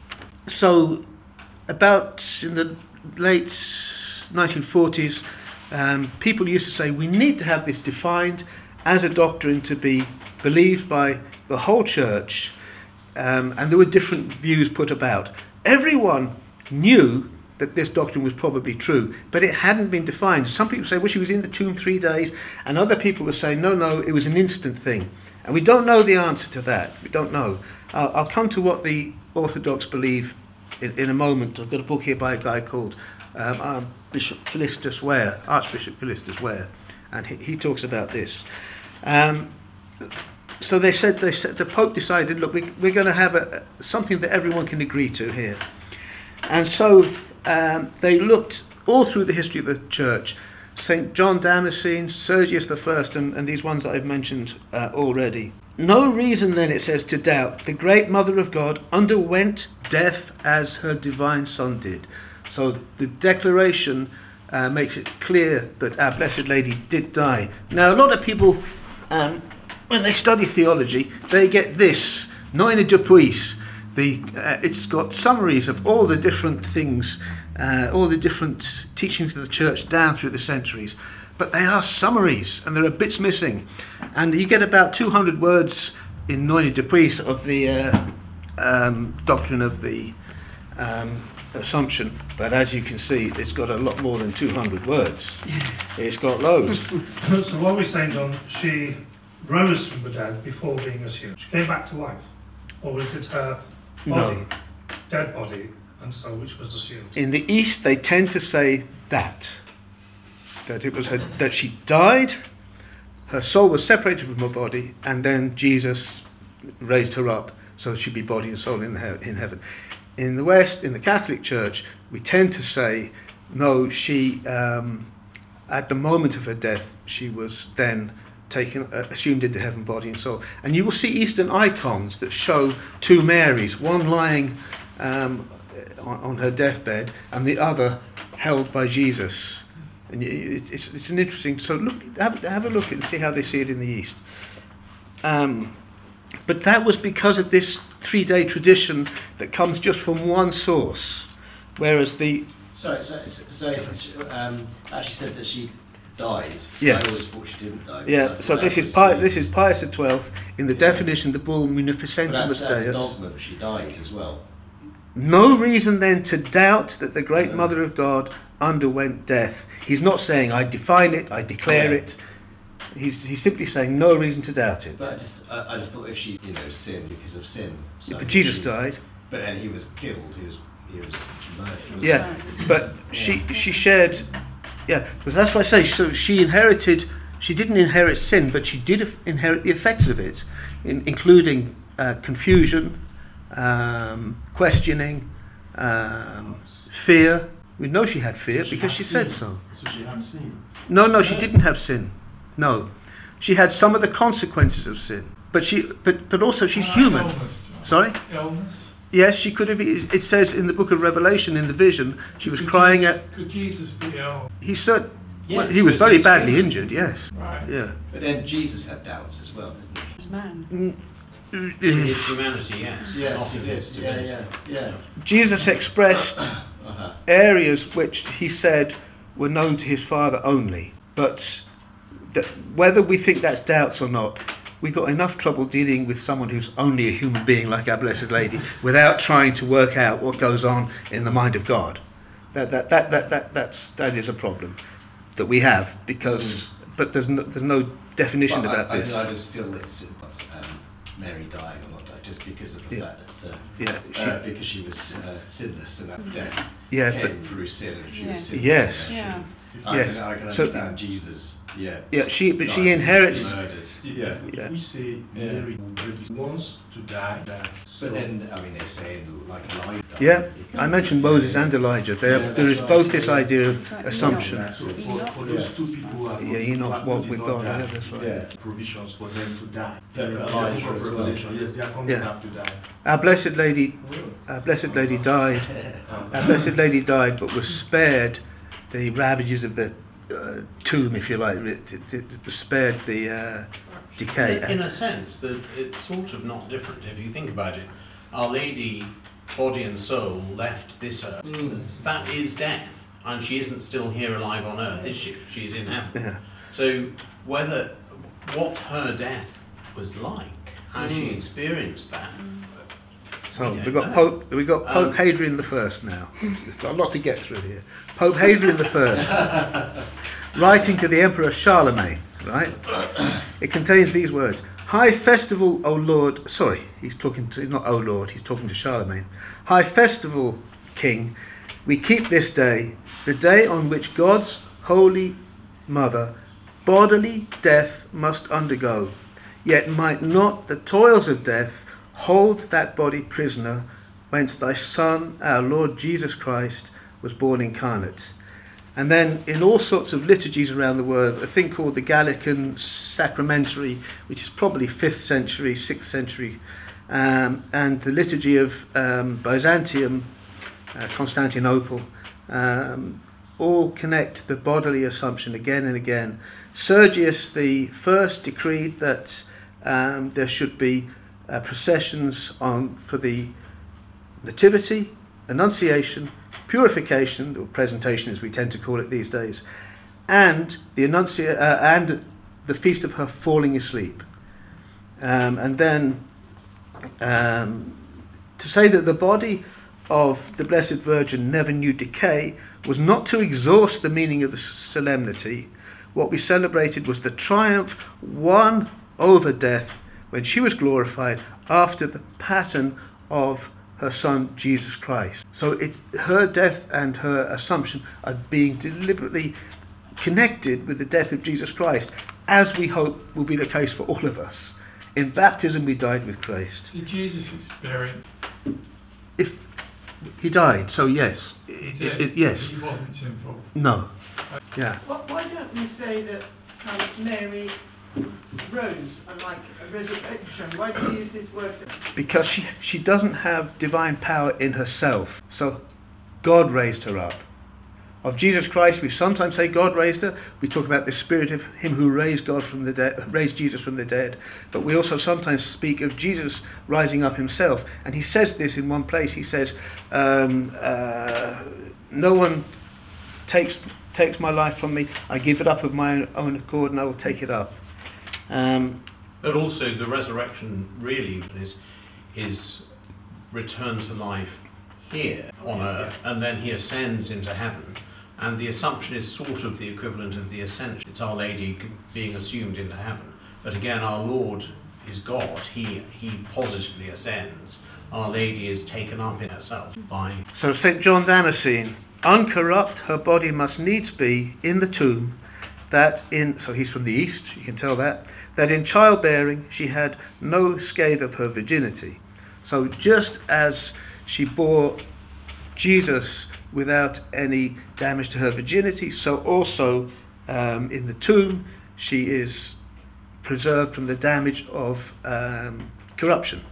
so about in the late nineteen forties, um, people used to say we need to have this defined as a doctrine to be believed by the whole church, um, and there were different views put about. Everyone knew that this doctrine was probably true, but it hadn't been defined. Some people say, well, she was in the tomb three days, and other people were saying, no, no, it was an instant thing. And we don't know the answer to that. We don't know. I'll, I'll come to what the Orthodox believe in, in a moment. I've got a book here by a guy called um, um, Bishop Callistus Ware, Archbishop Callistus Ware, and he, he talks about this. Um, so they said, they said the Pope decided, look, we, we're going to have a, something that everyone can agree to here. And so um, they looked all through the history of the Church. Saint John Damascene, Sergius the First, and, and these ones that I've mentioned uh, already. No reason then, it says, to doubt the great Mother of God underwent death as her divine Son did. So the declaration uh, makes it clear that our Blessed Lady did die. Now, a lot of people, um, when they study theology, they get this, Noine Depuis. The, uh, it's got summaries of all the different things, uh, all the different teachings of the Church down through the centuries. But they are summaries, and there are bits missing. And you get about two hundred words in Noine Depuis of the uh, um, doctrine of the um, Assumption. But as you can see, it's got a lot more than two hundred words. It's got loads.
So what we're saying, John, she rose from the dead before being assumed. She came back to life. Or was it her body,
No.
dead body, and so which was assumed?
In the East, they tend to say that. That it was her, that she died, her soul was separated from her body, and then Jesus raised her up so she'd be body and soul in, the, in heaven. In the West, in the Catholic Church, we tend to say, no, she, um, at the moment of her death, she was then taken, uh, assumed into heaven, body and soul. And you will see Eastern icons that show two Marys, one lying um, on, on her deathbed, and the other held by Jesus. And it, it's, it's an interesting. So look, have, have a look at it and see how they see it in the East. Um, but that was because of this three-day tradition that comes just from one source, whereas the
Sorry, so, so, so um, actually said that she died. So
Yeah.
I always thought she didn't die.
yeah.
because I
So
thought
this
that
is
was
Pi,
the-
this is Pius the Twelfth in the
Yeah.
definition, the bull
but
Munificentimus
that's, that's a
Deus.
dogma, but she died as well.
No reason then to doubt that the great
No.
Mother of God underwent death. He's not saying I define it, I declare
Yeah.
it. He's he's simply saying no reason to doubt it.
But I just, I, I'd have thought if she, you know, sinned because of sin. So
But Jesus
she,
died.
But then he was killed. He was, he was murdered. wasn't
Yeah, but she she shared, yeah, because that's what I say. So she inherited. She didn't inherit sin, but she did inherit the effects of it, in, including uh, confusion, um, questioning, um, fear. We know she had fear
She
because
had
she said
sin.
so.
So she had seen.
No, no, she didn't have sin. No, she had some of the consequences of sin, but she, but but also she's
Uh,
human.
Illness, John.
Sorry.
Illness.
Yes, she could have been. It says in the book of Revelation, in the vision, she was
Could
crying
Jesus,
at.
Could Jesus be ill?
He said,
Yeah,
well, he
she
was
was
very
in
badly
sin.
injured. Yes.
Right.
Yeah.
But then Jesus had doubts as well, didn't he?
As man.
In his humanity, yes.
Yes,
Not
he
in
did.
his
Yeah,
divinity.
yeah, yeah.
Jesus expressed
Uh-huh.
areas which he said were known to his Father only, but that whether we think that's doubts or not, we got enough trouble dealing with someone who's only a human being like our Blessed Lady without trying to work out what goes on in the mind of God. That that that that, that that's that is a problem that we have, because mm. but there's no, there's no definition
well,
about
I,
this.
I, I just feel it's um, Mary dying or not dying just because of the
yeah.
fact that uh,
yeah, she,
uh, because she was uh, sinless and that death
yeah,
came
but,
through sin, and if she
yeah.
was sinless,
yes,
yeah.
I
yes.
can,
I can
so,
understand Jesus. Yeah,
yeah, she but she inherits.
Murdered.
Yeah. If
yeah.
we say
yeah.
Mary wants to die, die. So
But then, I mean, they say like Elijah.
Yeah, I mentioned Moses and Elijah. There,
Yeah,
there is
right.
both this idea of
Right.
assumption.
So for, for those
Yeah.
two people who are
Yeah,
not,
you know
who are-
what
who
with
did
God.
not
Yeah,
die,
that's right.
Yeah.
provisions for them to die.
Yeah,
In the
Elijah
book of
as well.
Revelation, yes, they are coming
Yeah.
back to die.
Our Blessed Lady, our Blessed Lady died. Our Blessed Lady died, but was spared the ravages of the uh, tomb, if you like. It, it, it was spared the uh, decay.
In, in a sense, that it's sort of not different if you think about it. Our Lady, body and soul, left this earth.
Mm.
That is death, and she isn't still here alive on earth, is she? She's in heaven.
Yeah.
So whether what her death was like, how she
Mm.
experienced that.
So
We don't
we've got
know.
Pope, we've got Pope
Um,
Hadrian the First now. We've got a lot to get through here. Pope Hadrian the First, writing to the Emperor Charlemagne, right? It contains these words: "High festival, O Lord." Sorry, he's talking to not O Lord. He's talking to Charlemagne. "High festival, King, we keep this day, the day on which God's holy Mother bodily death must undergo. Yet might not the toils of death hold that body prisoner, whence thy Son, our Lord Jesus Christ, was born incarnate." And then in all sorts of liturgies around the world, a thing called the Gallican Sacramentary, which is probably fifth century, sixth century, um, and the liturgy of um, Byzantium, uh, Constantinople, um, all connect the bodily assumption again and again. Sergius the First decreed that um, there should be uh, processions on for the Nativity, Annunciation, Purification, or presentation as we tend to call it these days, and the Annuncia- uh, and the feast of her falling asleep. Um, and then um, to say that the body of the Blessed Virgin never knew decay was not to exhaust the meaning of the solemnity. What we celebrated was the triumph won over death when she was glorified after the pattern of her Son Jesus Christ. So it, her death and her assumption are being deliberately connected with the death of Jesus Christ, as we hope will be the case for all of us. In baptism we died with Christ.
Did Jesus experience?
If he died, so yes.
He
It-
did.
it- yes.
He wasn't sinful.
No. Yeah.
Why, why don't we say that um, Mary rose, like a resurrection? Why do you use this word?
Because she, she doesn't have divine power in herself. So God raised her up. Of Jesus Christ, we sometimes say God raised her. We talk about the Spirit of Him who raised God from the dead, raised Jesus from the dead. But we also sometimes speak of Jesus rising up Himself. And He says this in one place. He says, um, uh, "No one takes takes my life from me. I give it up of my own accord, and I will take it up." Um,
But also the resurrection really is his return to life here on earth, and then he ascends into heaven. And the assumption is sort of the equivalent of the ascension. It's Our Lady being assumed into heaven. But again, our Lord is God. He he positively ascends. Our Lady is taken up in herself by...
So Saint John Damascene, "Uncorrupt her body must needs be in the tomb, that in," so he's from the east, you can tell that, "that in childbearing she had no scathe of her virginity." So just as she bore Jesus without any damage to her virginity, so also um, in the tomb she is preserved from the damage of um, corruption,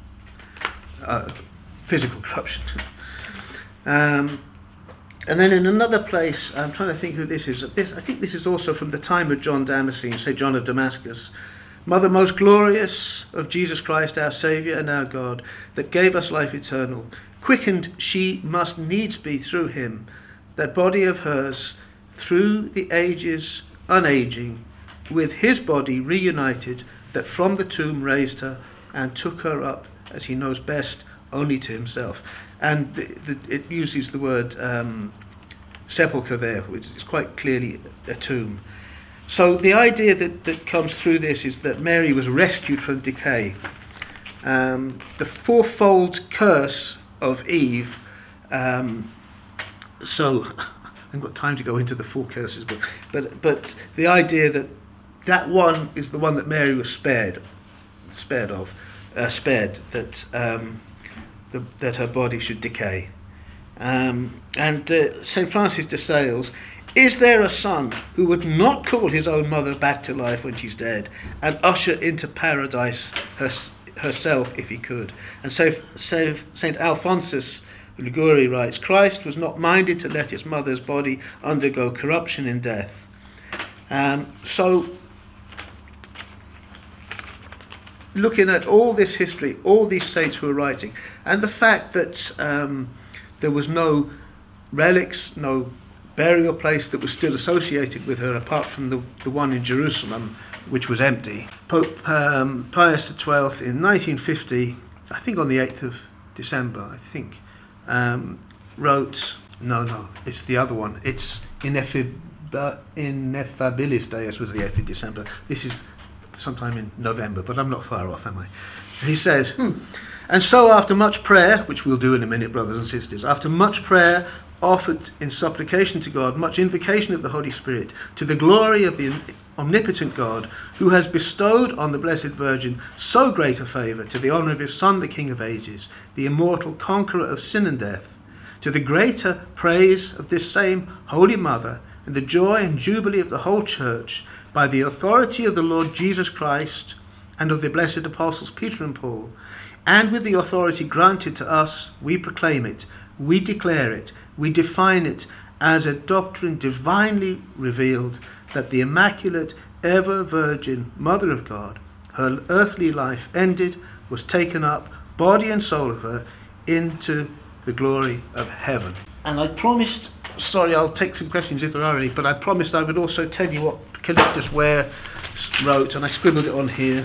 uh, physical corruption. um, and then in another place, I'm trying to think who this is. This, I think this is also from the time of John Damascene, Saint John of Damascus. "Mother most glorious of Jesus Christ, our Saviour and our God, that gave us life eternal, quickened she must needs be through him, that body of hers, through the ages unaging, with his body reunited, that from the tomb raised her and took her up, as he knows best, only to himself. And the, the, it uses the word um, sepulchre there, which is quite clearly a tomb. So the idea that, that comes through this is that Mary was rescued from decay. Um, the fourfold curse of Eve, um, so I haven't got time to go into the four curses, but, but, but the idea that that one is the one that Mary was spared, spared of, uh, spared, that um, the, that her body should decay. Um, and uh, Saint Francis de Sales, is there a son who would not call his own mother back to life when she's dead and usher into paradise her, herself if he could? And so, so Saint Alphonsus Liguori writes, Christ was not minded to let his mother's body undergo corruption in death. Um, so, looking at all this history, all these saints who are writing, and the fact that um, there was no relics, no burial place that was still associated with her apart from the, the one in Jerusalem, which was empty. Pope um, Pius the twelfth in nineteen fifty, I think on the eighth of December, I think, um, wrote, no, no, it's the other one, it's Ineffab- Ineffabilis Deus was the eighth of December. This is sometime in November, but I'm not far off, am I? He says, hmm. And so after much prayer, which we'll do in a minute, brothers and sisters, after much prayer offered in supplication to God, much invocation of the Holy Spirit, to the glory of the omnipotent God, who has bestowed on the Blessed Virgin so great a favour, to the honour of his Son, the King of ages, the immortal conqueror of sin and death, to the greater praise of this same Holy Mother, and the joy and jubilee of the whole Church, by the authority of the Lord Jesus Christ, and of the blessed apostles Peter and Paul, and with the authority granted to us, we proclaim it, we declare it, we define it as a doctrine divinely revealed, that the Immaculate, ever Virgin Mother of God, her earthly life ended, was taken up, body and soul of her, into the glory of heaven. And I promised, sorry, I'll take some questions if there are any, but I promised I would also tell you what Callistus Ware wrote, and I scribbled it on here.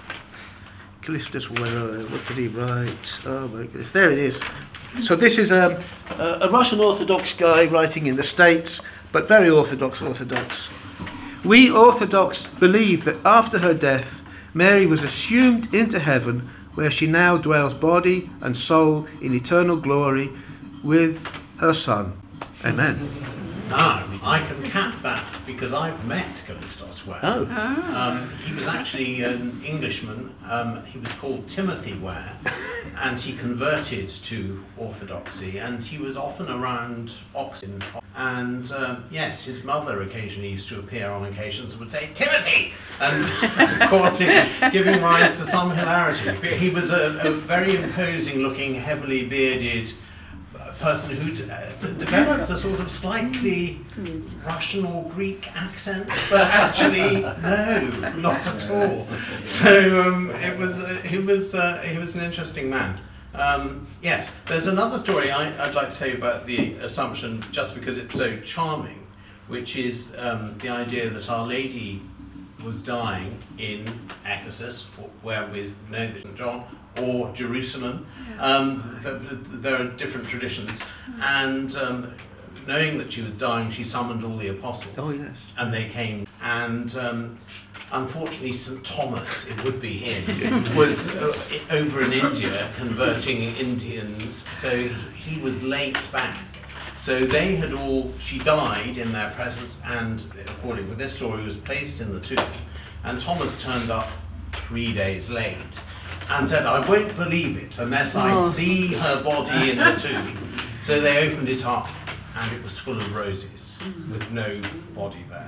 Callistus Ware, what did he write? Oh my goodness, there it is. So this is um, a, a Russian Orthodox guy writing in the States, but very Orthodox Orthodox. We Orthodox believe that after her death, Mary was assumed into heaven, where she now dwells body and soul in eternal glory with her Son. Amen.
Now, I can cap that because I've met Callistus Ware.
Oh.
Um, he was actually an Englishman. Um, he was called Timothy Ware, and he converted to Orthodoxy, and he was often around Oxford. And um, yes, his mother occasionally used to appear on occasions and would say, Timothy! And of course, it, giving rise to some hilarity. But he was a, a very imposing looking, heavily bearded person who uh, developed a sort of slightly Russian or Greek accent, but actually no, not at all. So um, it was uh, he was uh, he was an interesting man. Um, yes, there's another story I, I'd like to tell you about the Assumption, just because it's so charming, which is um, the idea that Our Lady was dying in Ephesus, where we know that Saint John, or Jerusalem. Um, th- th- there are different traditions, and um, knowing that she was dying, she summoned all the apostles.
Oh yes.
And they came, and um, unfortunately Saint Thomas, it would be him, was uh, over in India converting Indians, so he was late back. So they had all, she died in their presence, and according to this story, was placed in the tomb, and Thomas turned up three days late and said, I won't believe it unless I
Oh.
see her body in the tomb. So they opened it up, and it was full of roses with no body there.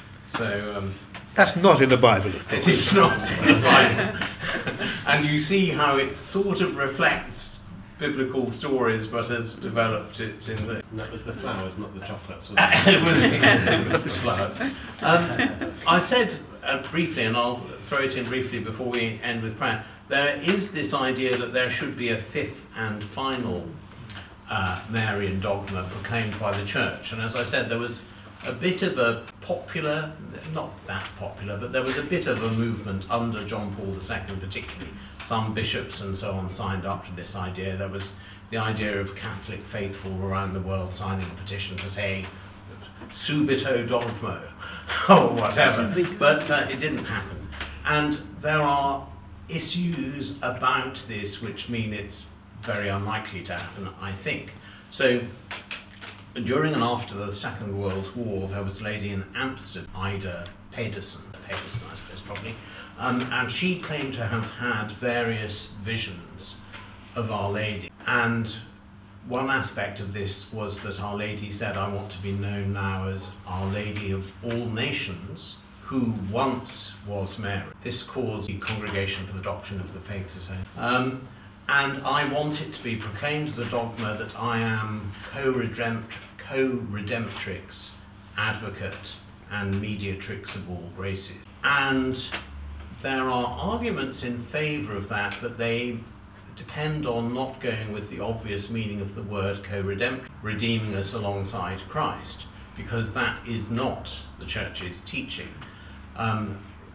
So um,
That's not in the Bible.
it is not in the Bible. And you see how it sort of reflects biblical stories, but has developed it in the...
And that was the flowers, not the chocolates. Was
it was, yes, it was the flowers. Um, I said uh, briefly, and I'll throw it in briefly before we end with prayer, there is this idea that there should be a fifth and final uh, Marian dogma proclaimed by the Church. And as I said, there was a bit of a popular, not that popular, but there was a bit of a movement under John Paul the Second particularly. Some bishops and so on signed up to this idea. There was the idea of Catholic faithful around the world signing a petition to say subito dogmo or whatever, but uh, it didn't happen. And there are issues about this which mean it's very unlikely to happen, I think. So during and after the Second World War, there was a lady in Amsterdam, Ida Pedersen, Pedersen I suppose probably, um, and she claimed to have had various visions of Our Lady. And one aspect of this was that Our Lady said, I want to be known now as Our Lady of all nations, who once was Mary. This caused the Congregation for the Doctrine of the Faith to say, um, and I want it to be proclaimed as a dogma that I am co-redempt- co-redemptrix, advocate, and mediatrix of all graces. And there are arguments in favour of that, but they depend on not going with the obvious meaning of the word co-redemptrix, redeeming us alongside Christ, because that is not the Church's teaching. Um,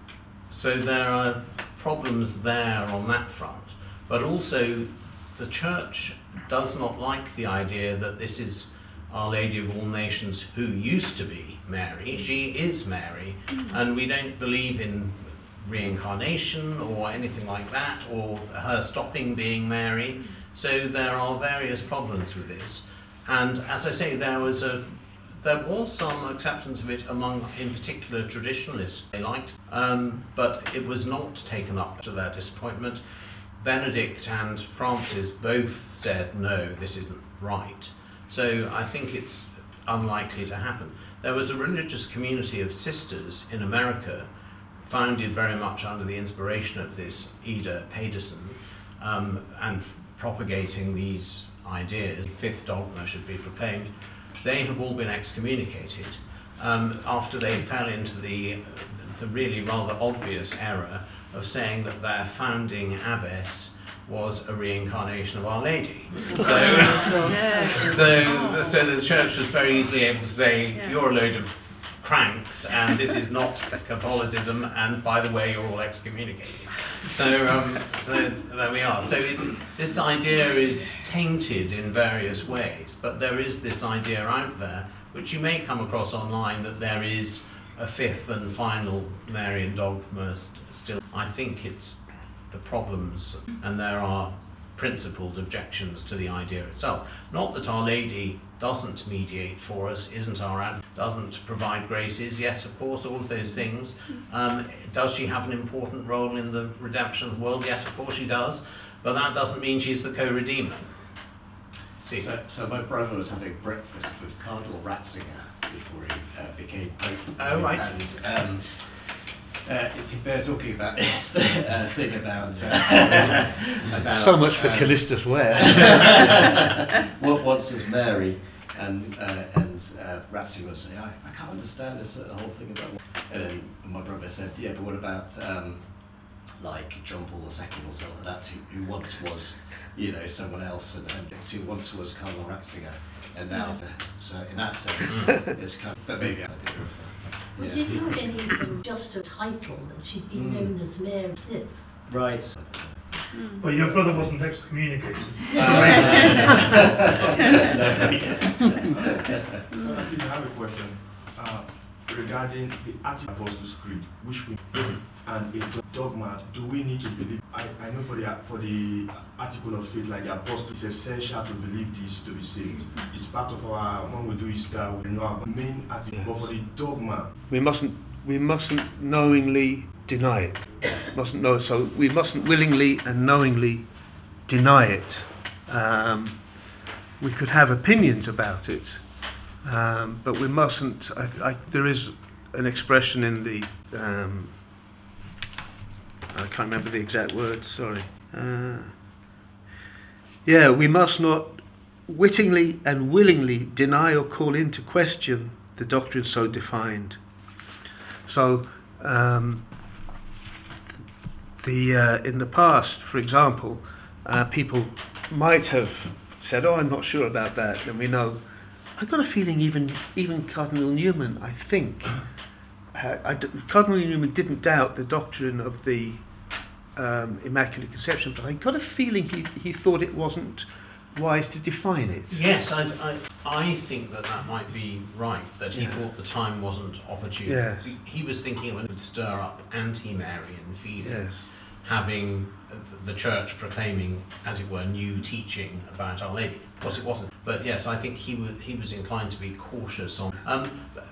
so there are problems there on that front, but also the Church does not like the idea that this is Our Lady of all nations who used to be Mary. She is Mary, and we don't believe in reincarnation or anything like that, or her stopping being Mary. So there are various problems with this, and as I say, there was a There was some acceptance of it among, in particular, traditionalists they liked, um, but it was not taken up to their disappointment. Benedict and Francis both said, no, this isn't right. So I think it's unlikely to happen. There was a religious community of sisters in America, founded very much under the inspiration of this Ida Pedersen, um, and propagating these ideas. The fifth dogma should be proclaimed. They have all been excommunicated um, after they fell into the, the really rather obvious error of saying that their founding abbess was a reincarnation of Our Lady. So, so, so the Church was very easily able to say, you're a load of cranks, and this is not Catholicism, and by the way, you're all excommunicated. So, um, so there we are. So it's, this idea is tainted in various ways, but there is this idea out there, which you may come across online, that there is a fifth and final Marian dogma st- still. I think it's the problems, and there are principled objections to the idea itself. Not that Our Lady doesn't mediate for us, isn't our ad, doesn't provide graces, yes, of course, all of those things. Um, does she have an important role in the redemption of the world? Yes, of course she does, but that doesn't mean she's the co-redeemer.
So, so my brother was having breakfast with Cardinal Ratzinger before he uh, became Pope.
Oh, right.
And, um, Uh, they're talking about this uh, thing about, uh, about
so much for
um,
Callista's Ware.
what once was Mary, and uh, and uh, Ratzinger was saying, I, I can't understand this uh, whole thing about. What, and then my brother said, yeah, but what about um, like John Paul the Second or something like that, who, who once was, you know, someone else, and, and who once was Cardinal Ratzinger, and now, so in that sense, it's kind of, but maybe I do.
Well,
Yeah.
did you really even just a title that she'd be
Mm.
known as Mary this?
Right.
Well, your brother wasn't excommunicated.
So I have a question uh, regarding the Article Apostles' Creed, which we and a dogma. Do we need to believe? I, I know for the for the article of faith, like the Apostle, it's essential to believe this to be saved. It's part of our when we do Easter, we know our main article. But for the dogma,
We mustn't we mustn't knowingly deny it. Mustn't know so we mustn't willingly and knowingly deny it. Um, we could have opinions about it, um, but we mustn't. I, I, there is an expression in the um, I can't remember the exact words. Sorry. Uh, yeah, we must not wittingly and willingly deny or call into question the doctrine so defined. So, um, the uh, in the past, for example, uh, people might have said, "Oh, I'm not sure about that," and we know I got a feeling even even Cardinal Newman, I think, uh, I d- Cardinal Newman didn't doubt the doctrine of the um, Immaculate Conception, but I got a feeling he, he thought it wasn't wise to define it.
Yes, I, I, I think that that might be right, that he
Yeah.
thought the time wasn't opportune.
Yes.
He, he was thinking it would stir up anti-Marian feelings,
Yes.
having the church proclaiming, as it were, new teaching about Our Lady. Of course it wasn't. But yes, I think he was, he was inclined to be cautious on... Um,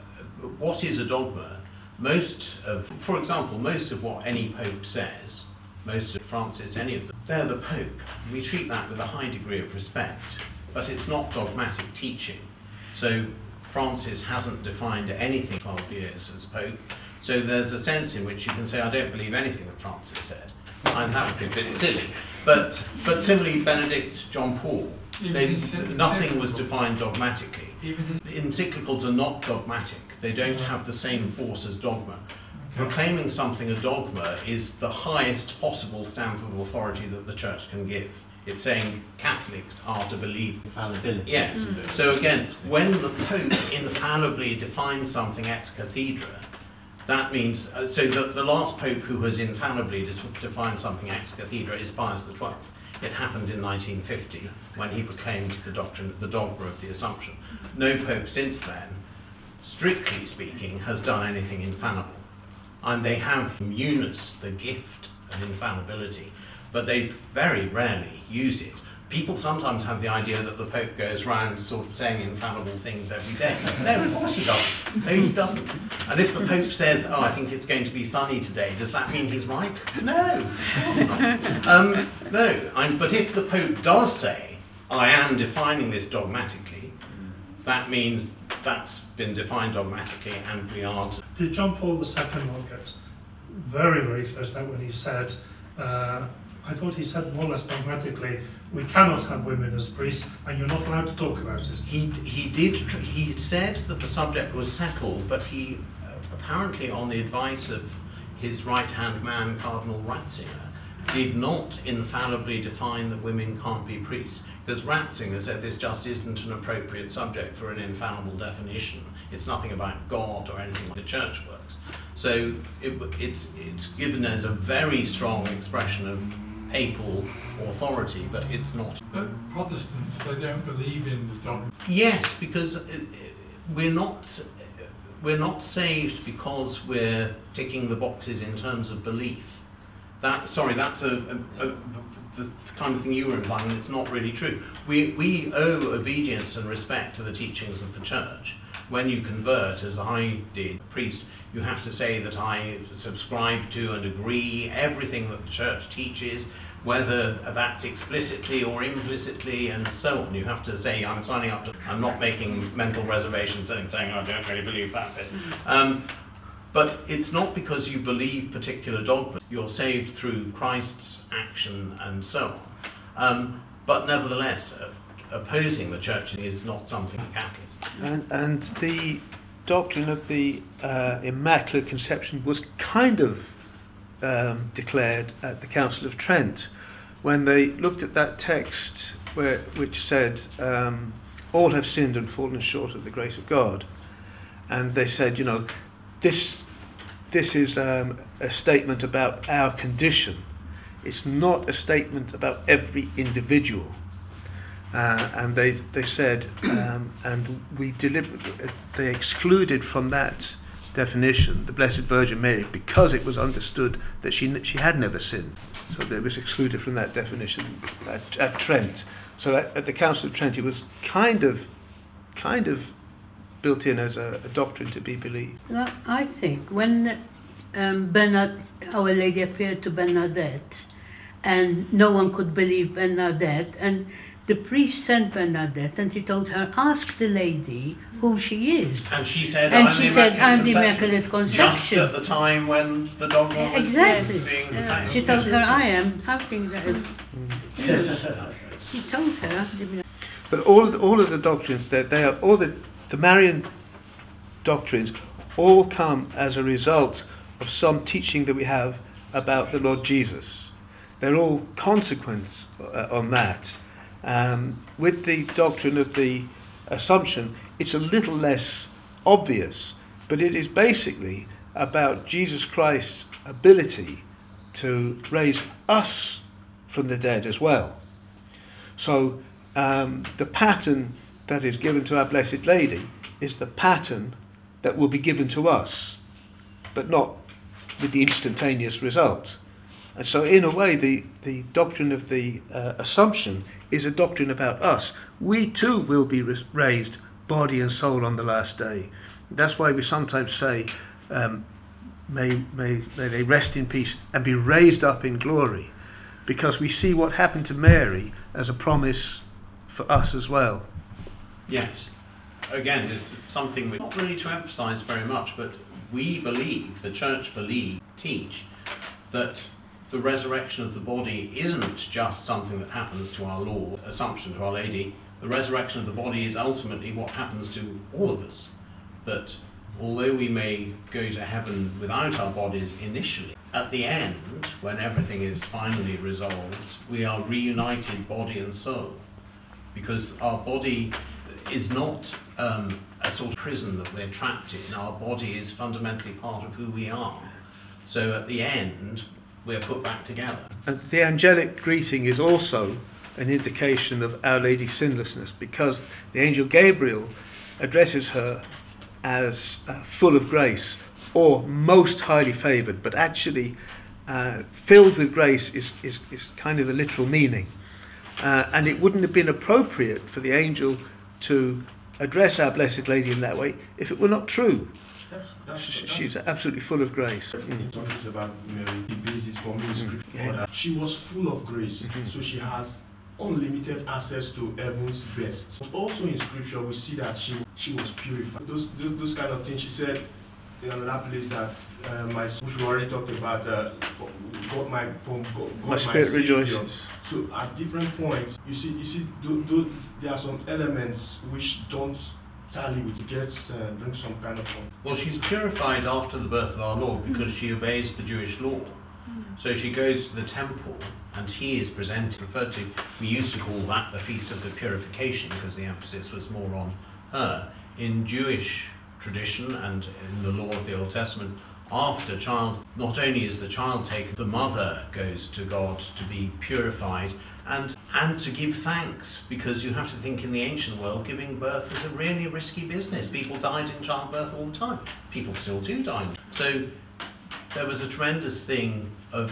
what is a dogma? Most of, for example, most of what any pope says, most of Francis, any of them, they're the Pope. We treat that with a high degree of respect, but it's not dogmatic teaching. So Francis hasn't defined anything twelve years as Pope, so there's a sense in which you can say, I don't believe anything that Francis said. And that would be a bit silly. But, but similarly, Benedict, John Paul, they, nothing was defined dogmatically. Encyclicals are not dogmatic. They don't have the same force as dogma. Proclaiming something a dogma is the highest possible stamp of authority that the Church can give. It's saying Catholics are to believe.
Infallibility.
Yes. Mm. So again, when the Pope infallibly defines something ex cathedra, that means, uh, so the, the last Pope who has infallibly dis- defined something ex cathedra is Pius the twelfth. It happened in nineteen fifty when he proclaimed the doctrine, the dogma of the Assumption. No Pope since then, strictly speaking, has done anything infallible. And they have from Eunice the gift of infallibility, but they very rarely use it. People sometimes have the idea that the Pope goes around sort of saying infallible things every day. No, of course he doesn't. No, he doesn't. And if the Pope says, oh, I think it's going to be sunny today, does that mean he's right? No, of course not. Um, no, I'm, but if the Pope does say, I am defining this dogmatically, that means that's been defined dogmatically and we aren't.
Did John Paul the Second one get very, very close to that when he said, uh, I thought he said more or less dogmatically, we cannot have women as priests and you're not allowed to talk about it.
He, he did, tr- he said that the subject was settled, but he, uh, apparently on the advice of his right-hand man, Cardinal Ratzinger, did not infallibly define that women can't be priests, because Ratzinger said this just isn't an appropriate subject for an infallible definition. It's nothing about God or anything like the Church works. So it, it's, it's given as a very strong expression of papal authority, but it's not.
But Protestants, they don't believe in the dogma.
Yes, because we're not we're not saved because we're ticking the boxes in terms of belief. That sorry, that's a, a, a the kind of thing you were implying. It's not really true. We we owe obedience and respect to the teachings of the Church. When you convert, as I did, priest, you have to say that I subscribe to and agree everything that the Church teaches, whether that's explicitly or implicitly, and so on. You have to say, I'm signing up to, I'm not making mental reservations and saying, I don't really believe that bit. Um, but it's not because you believe particular dogma. You're saved through Christ's action and so on. Um, but nevertheless, uh, opposing the Church is not something Catholics.
And, and the doctrine of the uh, Immaculate Conception was kind of um, declared at the Council of Trent when they looked at that text where, which said, um, all have sinned and fallen short of the grace of God. And they said, you know, this, this is um, a statement about our condition. It's not a statement about every individual. Uh, and they they said, um, and we deliberately they excluded from that definition the Blessed Virgin Mary because it was understood that she she had never sinned, so that it was excluded from that definition at, at Trent. So at, at the Council of Trent, it was kind of kind of built in as a, a doctrine to be believed.
Well, I think when um, Bernard, Our Lady appeared to Bernadette, and no one could believe Bernadette, and the priest sent Bernadette and he told her, ask the lady who she is.
And she said,
and
I'm,
she
the,
said
Immaculate
I'm the
Conception.
Immaculate Conception.
Just at the time when the dogma was
exactly.
being
Yeah. She told her, I am. I think that is... She told her...
But all all of the doctrines, that they are all the, the Marian doctrines all come as a result of some teaching that we have about the Lord Jesus. They're all consequence uh, on that. Um, with the doctrine of the Assumption, it's a little less obvious, but it is basically about Jesus Christ's ability to raise us from the dead as well. So um, the pattern that is given to our Blessed Lady is the pattern that will be given to us, but not with the instantaneous result. And so in a way, the, the doctrine of the uh, Assumption is a doctrine about us. We too will be ris- raised body and soul on the last day. That's why we sometimes say, um, may, may, may they rest in peace and be raised up in glory, because we see what happened to Mary as a promise for us as well.
Yes. Again, it's something we not really to emphasise very much, but we believe, the Church believe, teach, that the resurrection of the body isn't just something that happens to our Lord, Assumption, to Our Lady. The resurrection of the body is ultimately what happens to all of us. That although we may go to heaven without our bodies initially, at the end, when everything is finally resolved, we are reunited body and soul. Because our body is not um, a sort of prison that we're trapped in. Our body is fundamentally part of who we are. So at the end, we're put back together.
And the angelic greeting is also an indication of Our Lady's sinlessness, because the angel Gabriel addresses her as uh, full of grace, or most highly favoured, but actually uh, filled with grace is, is, is kind of the literal meaning. Uh, and it wouldn't have been appropriate for the angel to address Our Blessed Lady in that way if it were not true.
That's, that's,
She-
that's,
She's absolutely full of grace.
That's the instructions about Mary, the basis for me in scripture.
Yeah.
But, uh, She was full of grace,
Mhm.
so she has unlimited access to heaven's best. But also in scripture, we see that she she was purified. Those those, those kind of things. She said in another place that uh, my soul, we already talked about uh, for God, my from God, God
My spirit
Savior.
rejoices.
So at different points, you see, you see, do, do, there are some elements which don't tally with gets uh, bring some kind of fun.
Well, she's purified after the birth of our Lord because she obeys the Jewish law. So she goes to the temple and he is presented, referred to, we used to call that the Feast of the Purification because the emphasis was more on her. In Jewish tradition and in the law of the Old Testament, after child, not only is the child taken, the mother goes to God to be purified and and to give thanks, because you have to think in the ancient world giving birth was a really risky business. People died in childbirth all the time. People still do die. So there was a tremendous thing of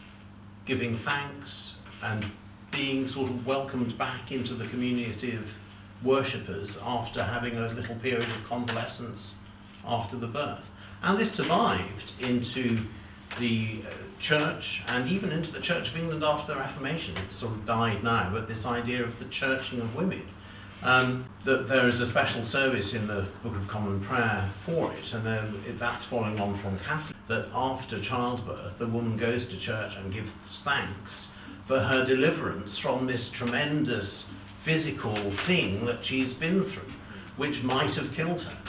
giving thanks and being sort of welcomed back into the community of worshippers after having a little period of convalescence after the birth. And this survived into the uh, church and even into the Church of England after the Reformation. It's sort of died now, but this idea of the churching of women. Um, that there is a special service in the Book of Common Prayer for it, and then it, that's following on from Catholic, that after childbirth the woman goes to church and gives thanks for her deliverance from this tremendous physical thing that she's been through, which might have killed her.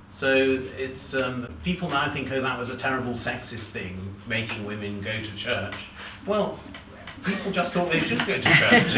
So it's um, people now think, oh, that was a terrible sexist thing, making women go to church. Well, people just thought they should go to church.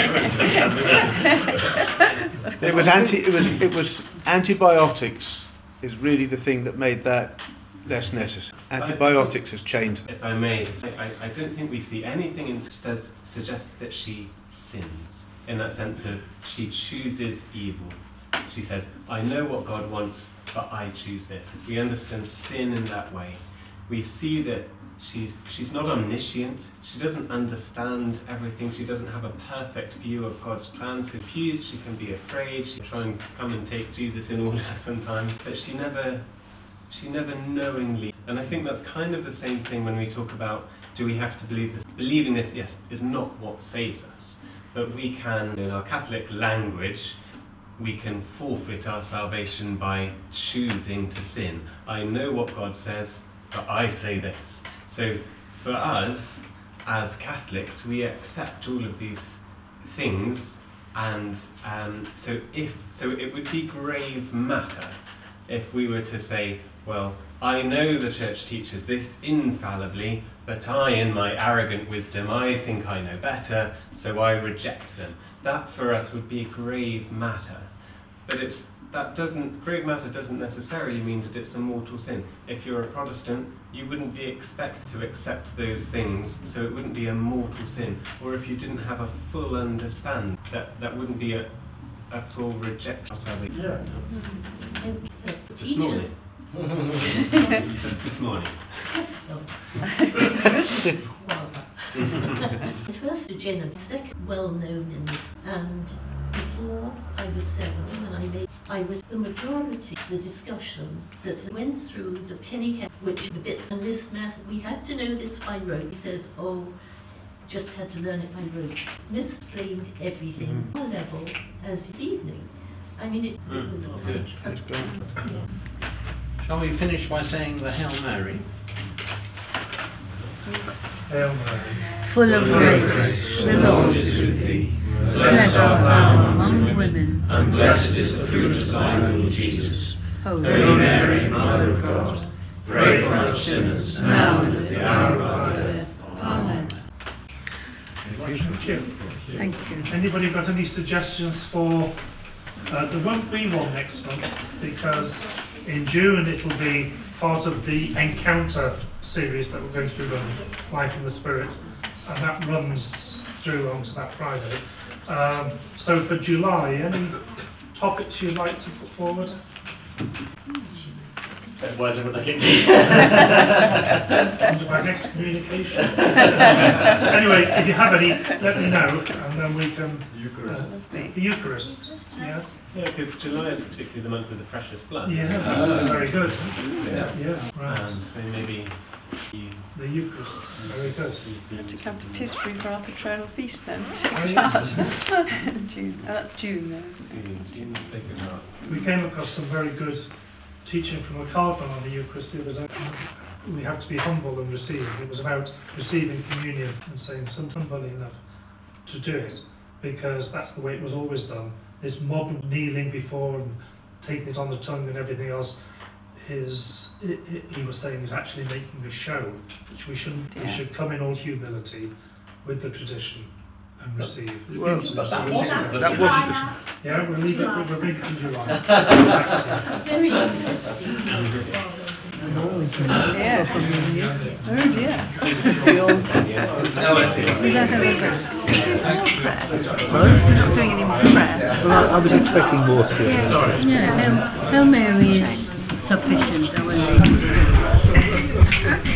It was anti. It was. It was antibiotics. Is really the thing that made that less necessary. Antibiotics has changed.
If I may, I, I don't think we see anything in says suggests that she sins, in that sense of she chooses evil. She says, I know what God wants, but I choose this. If we understand sin in that way, we see that she's she's not omniscient. She doesn't understand everything. She doesn't have a perfect view of God's plans. Confused, she can be afraid. She try and come and take Jesus in order sometimes, but she never she never knowingly. And I think that's kind of the same thing when we talk about, do we have to believe this? Believing this, yes, is not what saves us, but we can, in our Catholic language, we can forfeit our salvation by choosing to sin. I know what God says, but I say this. So for us, as Catholics, we accept all of these things, and um, so if so it would be grave matter if we were to say, well, I know the Church teaches this infallibly, but I, in my arrogant wisdom, I think I know better, so I reject them. That for us would be a grave matter. But it's that doesn't, great matter doesn't necessarily mean that it's a mortal sin. If you're a Protestant, you wouldn't be expected to accept those things, so it wouldn't be a mortal sin. Or if you didn't have a full understand, that, that wouldn't be a, a full rejection.
Yeah.
This morning. Just this morning.
The first agenda, the second well known in this, and before I was seven, when I made, I was the majority of the discussion that went through the penny cap, which the bits and this math, we had to know this by rote. He says, oh, just had to learn it by rote. Misexplained everything on a level as this evening. I mean, it, it was
Oh,
a,
good.
a,
That's great.
yeah.
Shall we finish by saying the Hail Mary?
Hail Mary.
Full of grace, the Lord is with thee. Blessed art thou among women,
and blessed is the fruit of thy womb, Jesus.
Holy
Holy Mary, Mother of God, pray for us sinners, now and at the hour of our death. Amen.
Thank you.
Thank you.
Anybody got any suggestions for, uh, there won't be one next month because in June it will be part of the Encounter series that we're going to be running, Life in the Spirit, and that runs through onto that Friday. Um, so for July, any topics you'd like to put forward?
Why is everyone looking at me?
About excommunication. Anyway, if you have any, let me know, and then we can.
Eucharist.
Uh, the Eucharist. Yeah.
Yeah, because July is particularly the month of the precious blood.
Yeah.
Oh.
Very good.
Yeah.
Yeah. Right.
Um, so maybe you,
The Eucharist. Very good.
You have to come to Tisbury for our patronal feast then.
Oh, yeah.
June. Oh, that's June though, isn't it?
you, you Sacred Heart.
We came across some very good teaching from a cardinal on the Eucharist the other day. We have to be humble and receive. It was about receiving communion and saying something humble enough to do it, because that's the way it was always done. This modern kneeling before and taking it on the tongue and everything else is, it, it, he was saying, is actually making a show, which we shouldn't. We
Yeah.
should come in all humility with the tradition and receive.
Well, but that wasn't the
That wasn't.
Yeah, we'll leave it, we'll leave it to July.
Very interesting.
Yeah. Oh dear.
Oh, I see.
We don't have any prayer. There's more prayer. We're not doing any more prayer.
Well, I, I was expecting more to be.
Yeah, Hail, Hail Mary is sufficient, I will say.